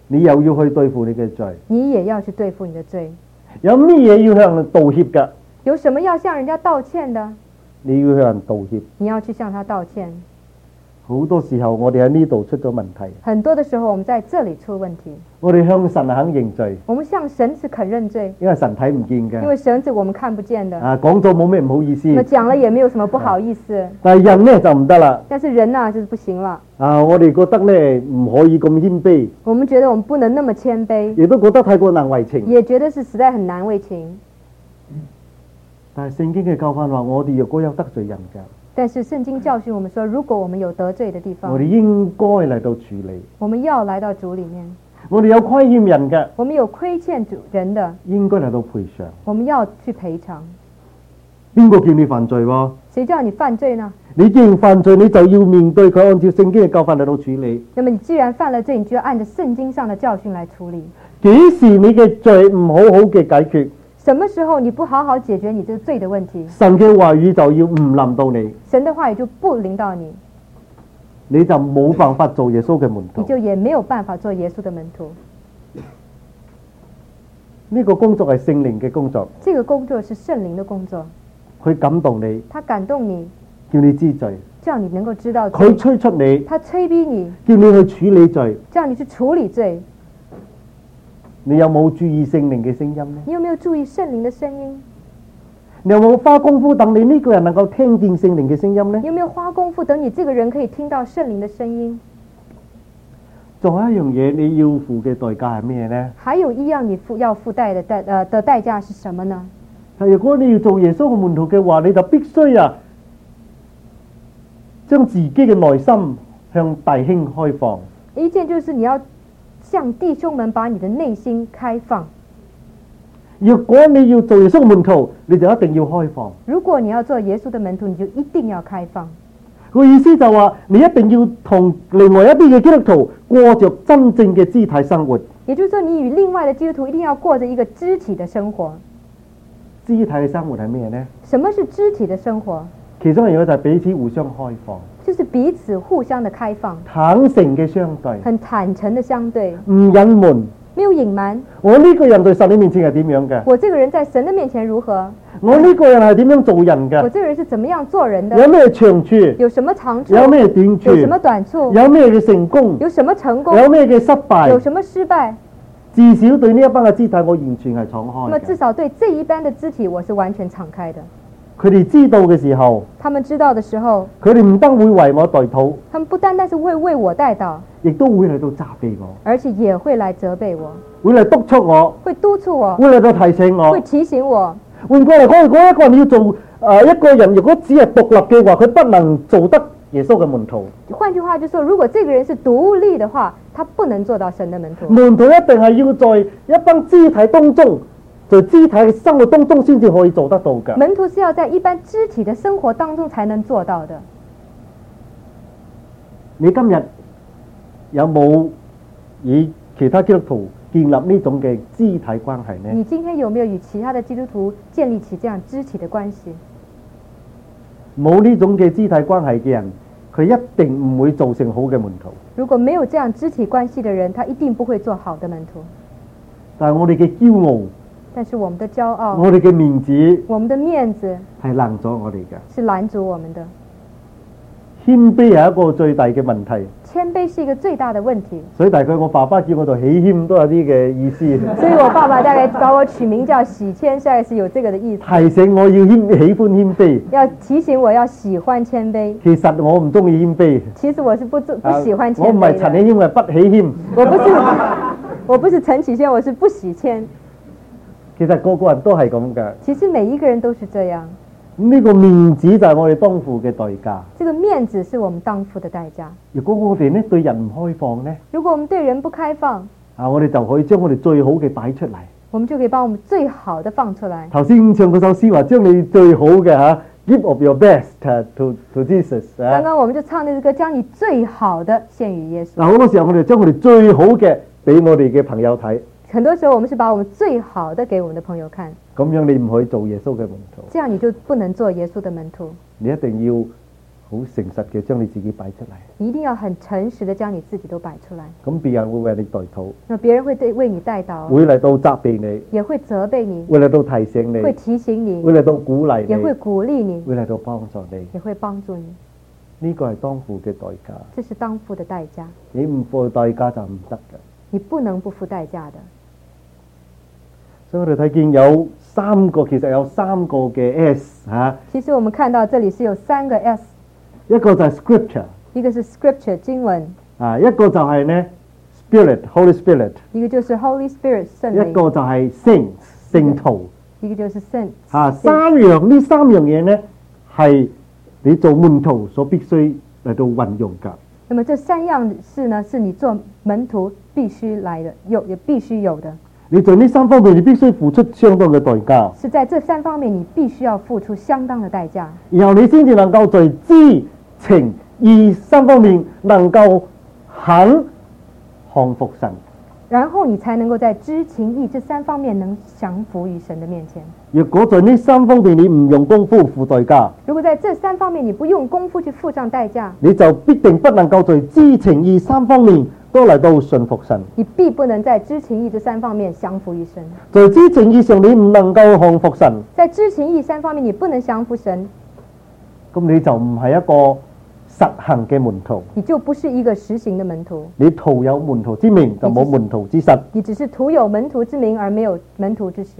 你又要去對付你嘅罪。 你也要去對付你的罪。 有咩嘢要向人道歉㗎？ 有什麼要向人家道歉的？ 你要向人道歉。 你要去向他道歉。 好多時候我哋喺呢度出咗問題。 很多的時候我們在這裡出問題。 我哋向神肯認罪。 我們向神是肯認罪， 因為神睇唔見嘅。 因為神是我們看不見的。 啊，講咗冇咩唔好意思。 那講了也沒有什麼不好意思。 但係人呢就唔得啦。 但是人啊就是不行了。 啊，我哋覺得呢唔可以咁謙卑。 我們覺得我們不能那麼謙卑。 亦都覺得太過難為情。 也覺得是實在很難為情。 但係聖經嘅教訓話，我哋若果有得罪人嘅。 但是聖經教訓我們說，如果我們有得罪的地方， 我哋應該嚟到處理。 我們要來到主裡面。 我哋有虧欠人嘅， 我們有虧欠主人的， 應該嚟到賠償。 我們要去賠償。 邊個叫你犯罪喎？ 誰叫你犯罪呢？ 你既然犯罪，你就要面對佢，按照聖經嘅教訓嚟到處理。 那麼你既然犯了罪，你就要按照聖經上的教訓來處理。 幾時你嘅罪唔好好嘅解決？ 什麼時候你不好好解決你這個罪的問題， 神嘅話語就要唔臨到你， 神的話語就不臨到你， 你就冇辦法做耶穌嘅門徒， 你就也沒有辦法做耶穌的門徒。 呢個工作係聖靈嘅工作， 這個工作是聖靈的工作， 佢感動你， 他感動你， 叫你知罪， 叫你能夠知道罪， 佢催促你， 他催逼你， 叫你去處理罪， 叫你去處理罪。 你有冇注意聖靈嘅聲音呢？ 你有沒有注意聖靈的聲音？ 你有冇花功夫等你呢個人能夠聽見聖靈嘅聲音呢？ 你有沒有花功夫等你這個人可以聽到聖靈的聲音？ 仲有一樣嘢你要付嘅代價係咩呢？ 還有一樣你付要付代的代呃的代價是什麼呢？ 如果你要做耶穌嘅門徒嘅話，你就必須啊將自己嘅內心向弟兄開放。 一件就是你要向弟兄們把你的內心開放。 如果你要做耶穌嘅門徒，你就一定要開放。 如果你要做耶穌的門徒，你就一定要開放。 個意思就話你一定要同另外一啲嘅基督徒過着真正嘅肢體生活。 也就是說，你與另外的基督徒一定要過着一個肢體的生活。 肢體嘅生活係咩呢？ 什麼是肢體的生活？ 其中一樣就係彼此互相開放， 就是彼此互相的開放， 坦誠嘅相對， 很坦誠的相對， 唔隱瞞。 沒有隱瞞。 我呢個人對神嘅面前係點樣嘅？ 我這個人在神的面前如何？ 我呢個人係點樣做人嘅？ 我這個人是怎麼樣做人的？ 有咩長處？ 有什麼長處？ 有咩短處？ 有什麼短處？ 有咩嘅成功？ 有什麼成功？ 有咩嘅失敗？ 有什麼失敗？ 至少對呢一班嘅肢體，我完全係敞開嘅。 那麼至少對這一班的肢體，我是完全敞開的。 佢哋知道嘅時候， 他們知道的時候， 佢哋唔單會為我代禱， 他們不單單是會為我代禱， 亦都會嚟到責備我， 而且也會來責備我， 會嚟督促我， 會督促我， 會嚟到提醒我， 會提醒我。 換過嚟講，如果一個人要做誒、呃、一個人，如果只係獨立嘅話，佢不能做得耶穌嘅門徒。 換句話就說，如果這個人是獨立的話，他不能做到神的門徒。 門徒一定係要在一班肢體當中，在肢體嘅生活當中先至可以做得到嘅。 門徒是要在一般肢體的生活當中才能做到的。 你今日有冇與其他基督徒建立呢種嘅肢體關係呢？ 你今天有沒有與其他的基督徒建立起這樣肢體的關係？ 冇呢種嘅肢體關係嘅人，佢一定唔會造成好嘅門徒。 如果沒有這樣肢體關係的人，他一定不會做好的門徒。 但係我哋嘅驕傲， 但是我們的驕傲， 我哋嘅面子， 我們的面子係攔咗我哋嘅。 是攔阻我們的。 謙卑係一個最大嘅問題。 謙卑是一個最大的問題。 所以大概我爸爸叫我做喜謙都有啲嘅意思。 所以我爸爸大概把我取名叫喜謙，大概是有這個的意思。 提醒我要謙喜歡謙卑。 要提醒我要喜歡謙卑。 其實我唔中意謙卑。 其實我是不不喜歡謙卑的。 我唔係陳喜謙，我係不喜謙。 我不是，我不是陳啟謙，我是不喜謙。 其實個個人都係咁㗎。 其實每一個人都是這樣。 呢個面子就係我哋當付嘅代價。 這個面子是我們當付的代價。 如果我哋呢對人唔開放呢？ 如果我們對人不開放， 啊，我哋就可以將我哋最好嘅擺出嚟。 我們就可以把我們最好的放出來。 頭先唱嗰首詩話，將你最好嘅嚇 ，give of your best to to Jesus。 剛剛我們就唱呢個歌，將你最好的獻與耶穌。 嗱，好多時候我哋將我哋最好嘅俾我哋嘅朋友睇。 很多時候我們是把我們最好的給我們的朋友看。 咁樣你唔可以做耶穌嘅門徒。 這樣你就不能做耶穌的門徒。 你一定要好誠實嘅將你自己擺出嚟， 你一定要很誠實的將你自己都擺出來。 咁別人會為你代禱， 那別人會對為你代禱， 會嚟到責備你， 也會責備你， 會嚟到提醒你， 會提醒你， 會嚟到鼓勵也會你， 鼓勵你， 會嚟到幫助你。 也會幫助你。 呢個係當付嘅代價， 這是當付的代價， 你唔付代價就唔得嘅。 你不能不付代價的。 所以我哋睇見有三個，其實有三個嘅 S 嚇， 其實我們看到這裡是有三個 S， 一個就係 Scripture 一個是 Scripture 經文， 啊，一個就係呢 Spirit Holy Spirit， 一個就是 Holy Spirit 聖靈， 一個就係 Saints 聖徒一個就是聖啊， 聖三樣呢三樣嘢呢係你做門徒所必須嚟到運用㗎。 那麼這三樣事呢，是你做門徒必須來的，有也必須有的。 你做呢三方面，你必須付出相當嘅代價。 是在這三方面，你必須要付出相當的代價， 然後你先至能夠在知情意三方面能夠肯降服神。 然後你才能夠在知情意這三方面能降服於神的面前。 若果在呢三方面你唔用功夫付代價， 如果在這三方面你不用功夫去付上代價， 你就必定不能夠在知情意三方面都嚟到順服神。 你必不能在知情意這三方面降服於神。 在知情意上你唔能夠降服神， 在知情意三方面你不能降服神， 咁你就唔係一個實行嘅門徒。 你就不是一個實行的門徒。 你徒有門徒之名，就冇門徒之實。 你只是徒有門徒之名而沒有門徒之實。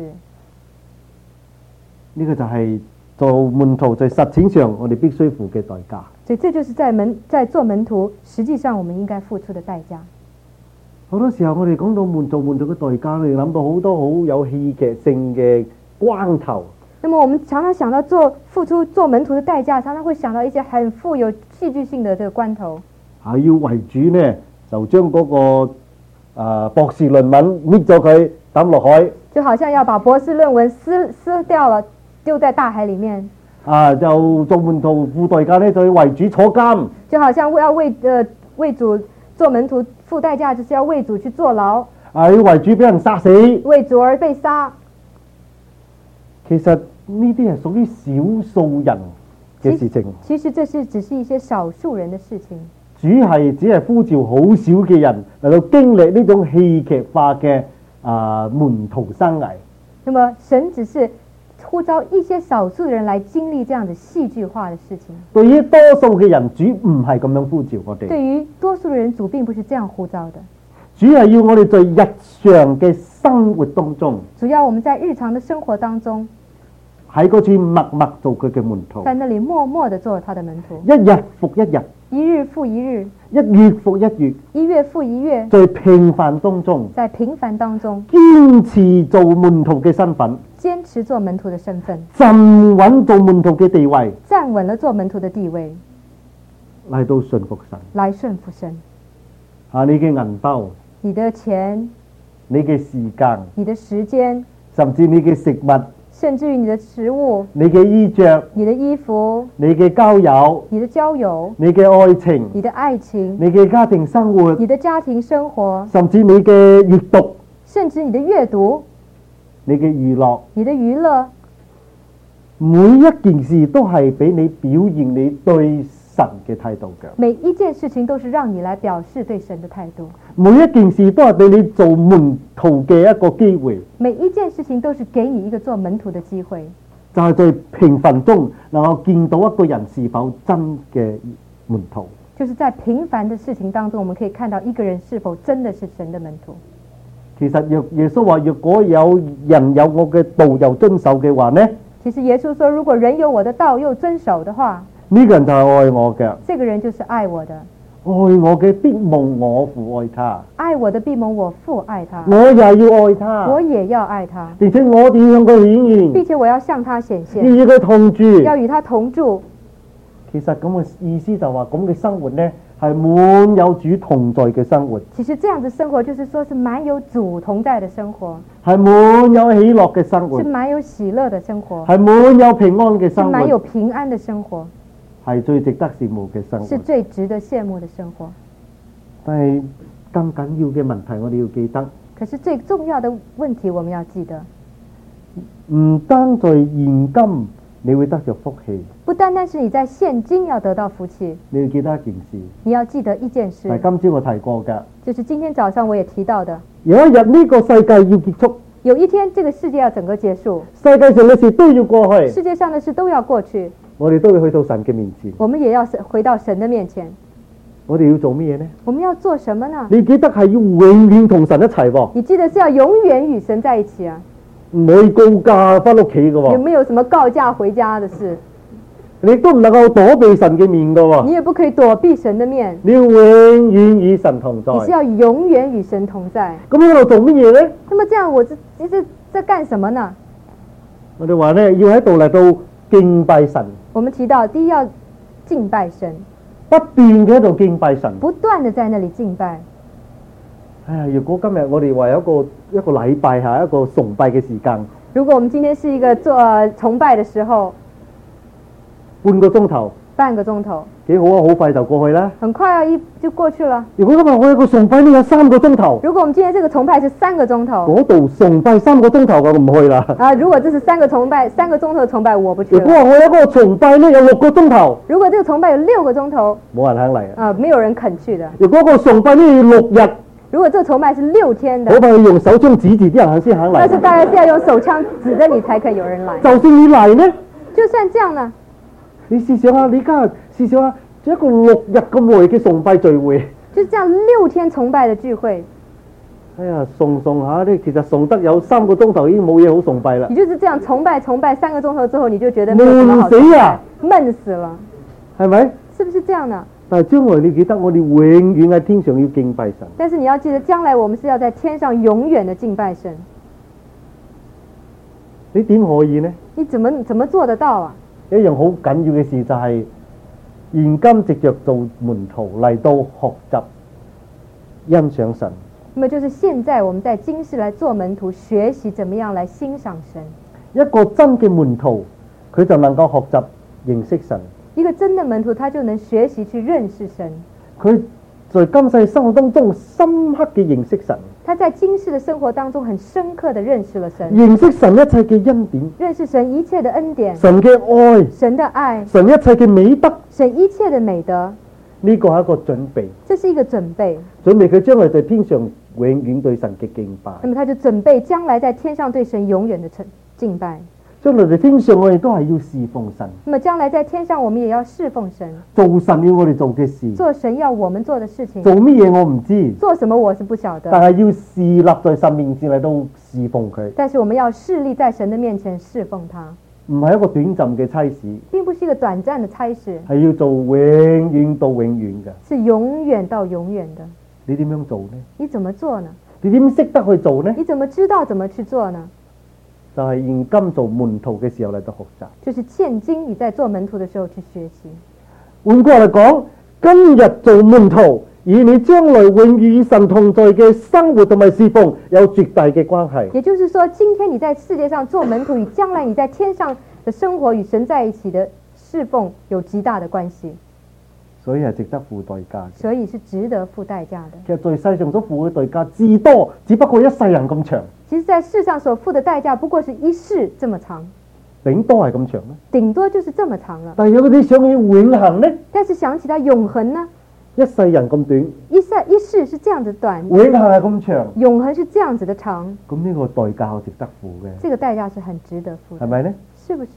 呢個就係做門徒在實踐上我哋必須付嘅代價。 所以這就是在門在做門徒，實際上我們應該付出的代價。 好多時候我哋講到門做門徒嘅代價，我哋諗到好多好有戲劇性嘅關頭。 那麼我們常常想到做付出做門徒的代價，常常會想到一些很富有戲劇性的這個關頭。 啊，要為主呢，就將嗰、那個、呃、博士論文搣咗佢抌落海。 就好像要把博士論文撕撕掉了，丟在大海裡面。 啊，就做門徒付代價呢，就要為主坐監。 就好像要為呃為主做門徒付代價，就是要為主去坐牢。 啊，要為主俾人殺死。 為主而被殺。 其實呢啲係屬於少數人嘅事情。 其實這是只是一些少數人的事情。 主係只係呼召好少嘅人嚟到經歷呢種戲劇化嘅啊門徒生涯。 那麼神只是呼召一些少數人來經歷這樣的戲劇化的事情。 對於多數嘅人，主唔係咁樣呼召我哋。 對於多數人，主並不是這樣呼召的。 主係要我哋在日常嘅生活當中， 主要我們在日常的生活當中， 喺嗰處默默做佢嘅門徒， 在那裡默默地做他的門徒， 一日復一日， 一日復一日， 一月復一月， 一月復一月， 在平凡當中， 在平凡當中堅持做門徒嘅身份， 堅持做門徒的身份， 站穩做門徒嘅地位， 站穩了做門徒的地位， 嚟到順服神， 來順服神。 啊，你嘅銀包， 你的錢， 你嘅時間， 你的時間， 甚至你嘅食物， 甚至於你的食物， 你嘅衣着， 你的衣服， 你嘅交友， 你的交友， 你嘅愛情， 你的愛情， 你嘅家庭生活， 你的家庭生活， 甚至你嘅閱讀， 甚至你的閱讀， 你嘅娛樂， 你的娛樂， 每一件事都係俾你表現你對神嘅態度嘅。 每一件事情都是讓你來表示對神的態度。 每一件事都係俾你做門徒嘅一個機會。 每一件事情都是給你一個做門徒的機會。 就係在平凡中能夠見到一個人是否真嘅門徒。 就是在平凡的事情當中，我們可以看到一個人是否真的是神的門徒。 其實若耶穌話，若果有人有我嘅道又遵守嘅話呢？ 其實耶穌說，如果人有我的道又遵守的話， 呢個人就係愛我嘅。 這個人就是愛我的。 愛我嘅必蒙我父愛他。 愛我的必蒙我父愛他。 我也要愛他。 我也要愛他。 並且我哋向佢顯現。 並且我要向他顯現。 要與佢同住。 要與他同住。 其實咁嘅意思就話，咁嘅生活呢係滿有主同在嘅生活。 其實這樣子生活，就是說是滿有主同在的生活。 係滿有喜樂嘅生活。 是滿有喜樂的生活。 係滿有平安嘅生活。 是滿有平安的生活。 係最值得羨慕嘅生活。 是最值得羨慕的生活。 但係更緊要嘅問題，我哋要記得。 可是最重要的問題，我們要記得。 唔單在現今你會得着福氣。 不單單是你在現今要得到福氣， 你要記得一件事， 你要記得一件事， 係今朝我提過㗎。 就是今天早上我也提到的， 有一日呢個世界要結束， 有一天這個世界要整個結束， 世界上嘅事都要過去， 世界上的事都要過去， 我哋都要去到神嘅面前。 我們也要回到神的面前。 我哋要做乜嘢呢？ 我們要做什麼呢？ 你記得係要永遠同神一齊喎， 你記得是要永遠與神在一起啊， 唔可以告假翻屋企嘅有喎， 沒有什麼告假回家的事？ 你都唔能夠躲避神嘅面嘅喎， 你也不可以躲避神的面， 你要永遠與神同在。 你是要永遠與神同在。 咁喺度做乜嘢呢？ 那麼這樣我這這這在幹什麼呢？ 我哋話呢，要喺度嚟到敬拜神， 我們提到第一要敬拜神， 不斷嘅喺度敬拜神。 不斷的在那裡敬拜。 哎呀，如果今日我哋話有一個一個禮拜係一個崇拜嘅時間， 如果我們今天是一個做、呃、崇拜的時候， 半個鐘頭半個鐘頭， 幾好啊，好快就過去啦。 很快啊，一就過去了。 如果今日我有個崇拜呢，有三個鐘頭， 如果我們今天這個崇拜是三個鐘頭， 嗰度崇拜三個鐘頭我唔去啦。 啊，如果這是三個崇拜，三個鐘頭的崇拜我不去了。 如果話我有一個崇拜呢，有六個鐘頭， 如果這個崇拜有六個鐘頭， 冇人肯嚟啊。 啊，沒有人肯去的。 如果個崇拜呢要六日， 如果這個崇拜是六天的， 我怕用手槍指住啲人先肯嚟。 那是大概是要用手槍指着你才可以有人來。 就算你嚟呢， 就算這樣呢， 你試想下，你而家試想下，一個六日咁耐嘅崇拜聚會， 就是這樣六天崇拜的聚會。 哎呀，崇崇下呢，其實崇得有三個鐘頭已經冇嘢好崇拜啦。 你就是這樣崇拜崇拜三個鐘頭之後，你就覺得沒有什麼好崇拜， 悶死啊， 悶死了， 係咪？ 是不是這樣呢？ 但係將來你記得，我哋永遠喺天上要敬拜神。 但是你要記得，將來我們是要在天上永遠的敬拜神。 你點可以呢？ 你怎麼怎麼做得到啊？ 一樣好緊要嘅事就係、是，現今藉着做門徒嚟到學習欣賞神。 那麼就是現在我們在今世來做門徒，學習怎麼樣來欣賞神。 一個真嘅門徒，佢就能夠學習認識神。 一個真的門徒，他就能學習去認識神。 佢在今世生活當中深刻嘅認識神。 他在今世的生活當中很深刻的認識了神。 認識神一切嘅恩典。 認識神一切的恩典。 神嘅愛。 神的愛。 神一切嘅美德。 神一切的美德。 呢個係一個準備。 這是一個準備。 準備佢將來在天上永遠對神嘅敬拜。 那麼他就準備將來在天上對神永遠的敬拜。 將來在天上我哋都係要侍奉神。 那麼將來在天上我們也要侍奉神。 做神要我哋做嘅事。 做神要我們做的事情。 做乜嘢我唔知。 做什麼我是不曉得。 但係要侍立在神面前嚟到侍奉佢。 但是我們要侍立在神的面前侍奉他。 唔係一個短暫嘅差事。 並不是一個短暫的差事。 係要做永遠到永遠嘅。 是永遠到永遠的。 你點樣做呢？ 你怎麼做呢？ 你點識得去做呢？ 你怎麼知道怎麼去做呢？ 就係現今做門徒嘅時候嚟到學習。 就是現今你在做門徒的時候去學習。 換句話嚟講，今日做門徒，與你將來永遠與神同在嘅生活同埋侍奉有絕大嘅關係。 也就是說，今天你在世界上做門徒，與將來你在天上的生活與神在一起的侍奉有極大的關係。 所以係值得付代價嘅。 所以是值得付代價的。 其實在世上所付嘅代價至多，只不過一世人咁長。 其實在世上所付的代價不過是一世這麼長。 頂多係咁長呢？ 頂多就是這麼長了。 但係有啲想要永恆呢？ 但是想起到永恆呢？ 一世人咁短， 一世一世是這樣子短， 永恆係咁長， 永恆是這樣子的長。 咁呢個代價係值得付嘅。 這個代價是很值得付的， 係咪呢？ 是不是？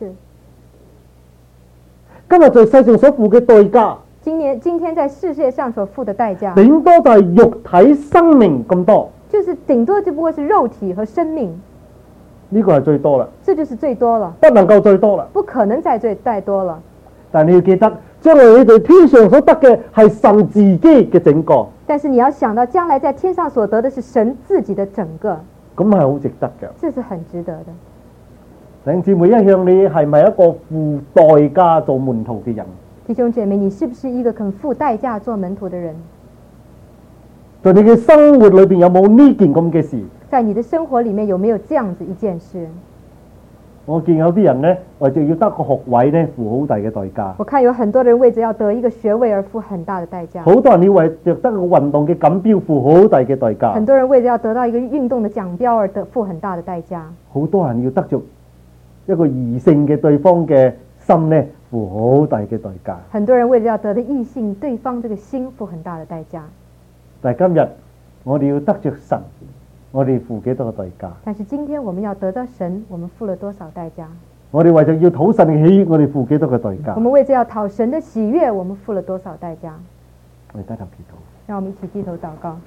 今日在世上所付嘅代價， 今年今天在世界上所付的代價， 頂多就係肉體生命咁多， 就是頂多就不過是肉體和生命， 呢個係最多啦， 這就是最多了， 不能夠最多啦， 不可能再最再多了。 但你要記得，將來你哋天上所得嘅係神自己嘅整個。 但是你要想到，將來在天上所得的是神自己的整個， 咁係好值得嘅。 這是很值得的。 弟兄姊妹，一向你係咪一個付代價做門徒嘅人？ 弟兄姐妹，你是不是一個肯付代價做門徒的人？ 在你嘅生活裏邊有冇呢件咁嘅事？ 在你的生活裡面有沒有這樣子一件事？ 我見有啲人呢，為咗要得個學位呢，付好大嘅代價。 我看有很多人為咗要得一個學位而付很大的代價。 好多人要為着得個運動嘅錦標付好大嘅代價。 很多人為咗要得到一個運動的獎標而得付很大的代價。 好多人要得着一個異性嘅對方嘅心呢，付好大嘅代價。 很多人為了要得的異性對方這個心付很大的代價。 但係今日我哋要得着神，我哋付幾多個代價？ 但是今天我們要得到神，我們付了多少代價？ 我哋為咗要討神嘅喜悅，我哋付幾多個代價？ 我們為咗要討神的喜悅，我們付了多少代價？ 我哋低頭祈禱。 讓我們一起低頭禱告。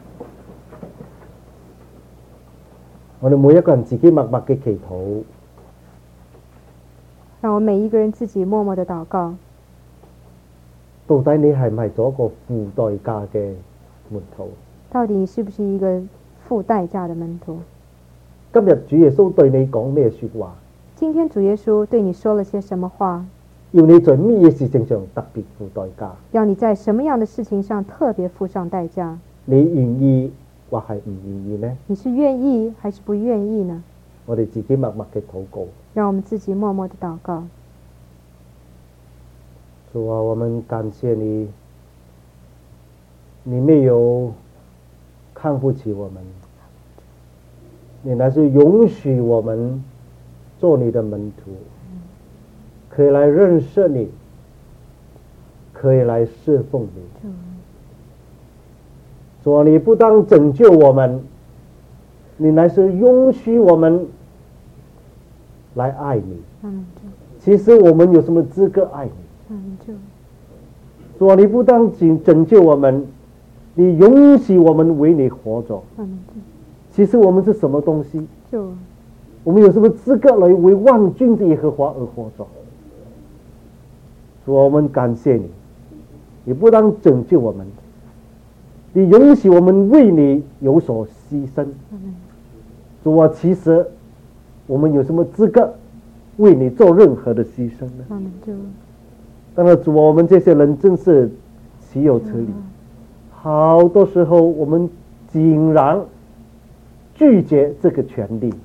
我哋每一個人自己默默嘅祈禱。 讓我每一個人自己默默的禱告。 到底你係唔係做一個付代價嘅門徒？ 到底你是不是一個付代價的門徒？ 今日主耶穌對你講咩說話？ 今天主耶穌對你說了些什麼話？ 要你在乜嘢事情上特別付代價？ 要你在什麼樣的事情上特別付上代價？ 你願意或係唔願意呢？ 你是願意還是不願意呢？ 我哋自己默默嘅禱告。 讓我們自己默默的禱告。 主啊，我們感謝你，你沒有看不起我們，你乃是允許我們做你的門徒，可以來認識你，可以來侍奉你。主啊，你不但拯救我們，你乃是允許我們來愛你。其實我們有什麼資格愛你？主啊，你不但僅拯救我們，你允許我們為你活着。其實我們是什麼東西？我們有什麼資格來為萬軍之耶和華而活着？主啊，我們感謝你，你不但拯救我們，你允許我們為你有所犧牲。主啊，其實我們有什麼資格為你做任何的犧牲呢？當然，主啊，我們這些人真是豈有此理！好多時候我們竟然拒絕這個權利。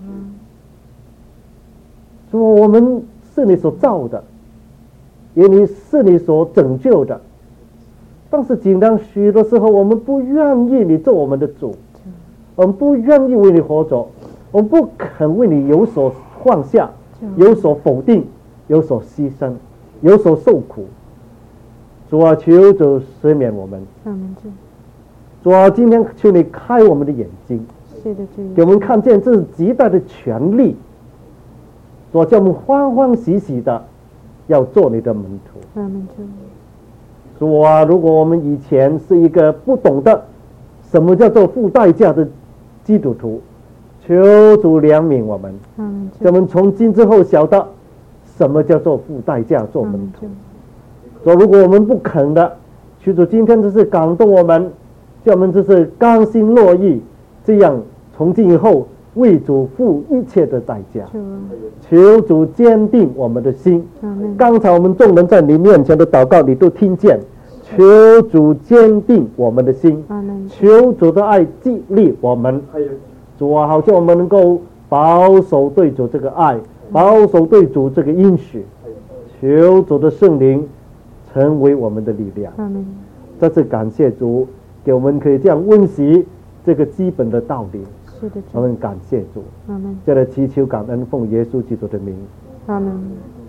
主啊，我們是你所造的，也你是你所拯救的，但是竟然許多時候我們不願意你做我們的主，我們不願意為你活着，我們不肯為你有所放下，有所否定，有所犧牲，有所受苦。主啊，求主赦免我們。主啊，今天求你開我們的眼睛，給我們看見這是極大的權利。主啊，叫我們歡歡喜喜的要做你的門徒。主啊，如果我們以前是一個不懂得什麼叫做付代價的基督徒，求主憐憫我們，叫我們從今之後曉得什麼叫做付代價做門徒。說如果我們不肯的，求主今天就是感動我們，叫我們就是甘心樂意，這樣從今以後為主付一切的代價。求主堅定我們的心。剛才我們眾人在你面前的禱告你都聽見，求主堅定我們的心，求主的愛激勵我們。主啊，好像我們能夠保守對主這個愛，保守對主這個應許，求主的聖靈成為我們的力量。再次感謝主，給我們可以這樣溫習這個基本的道理。我們感謝主，再來祈求感恩，奉耶穌基督的名。 阿們。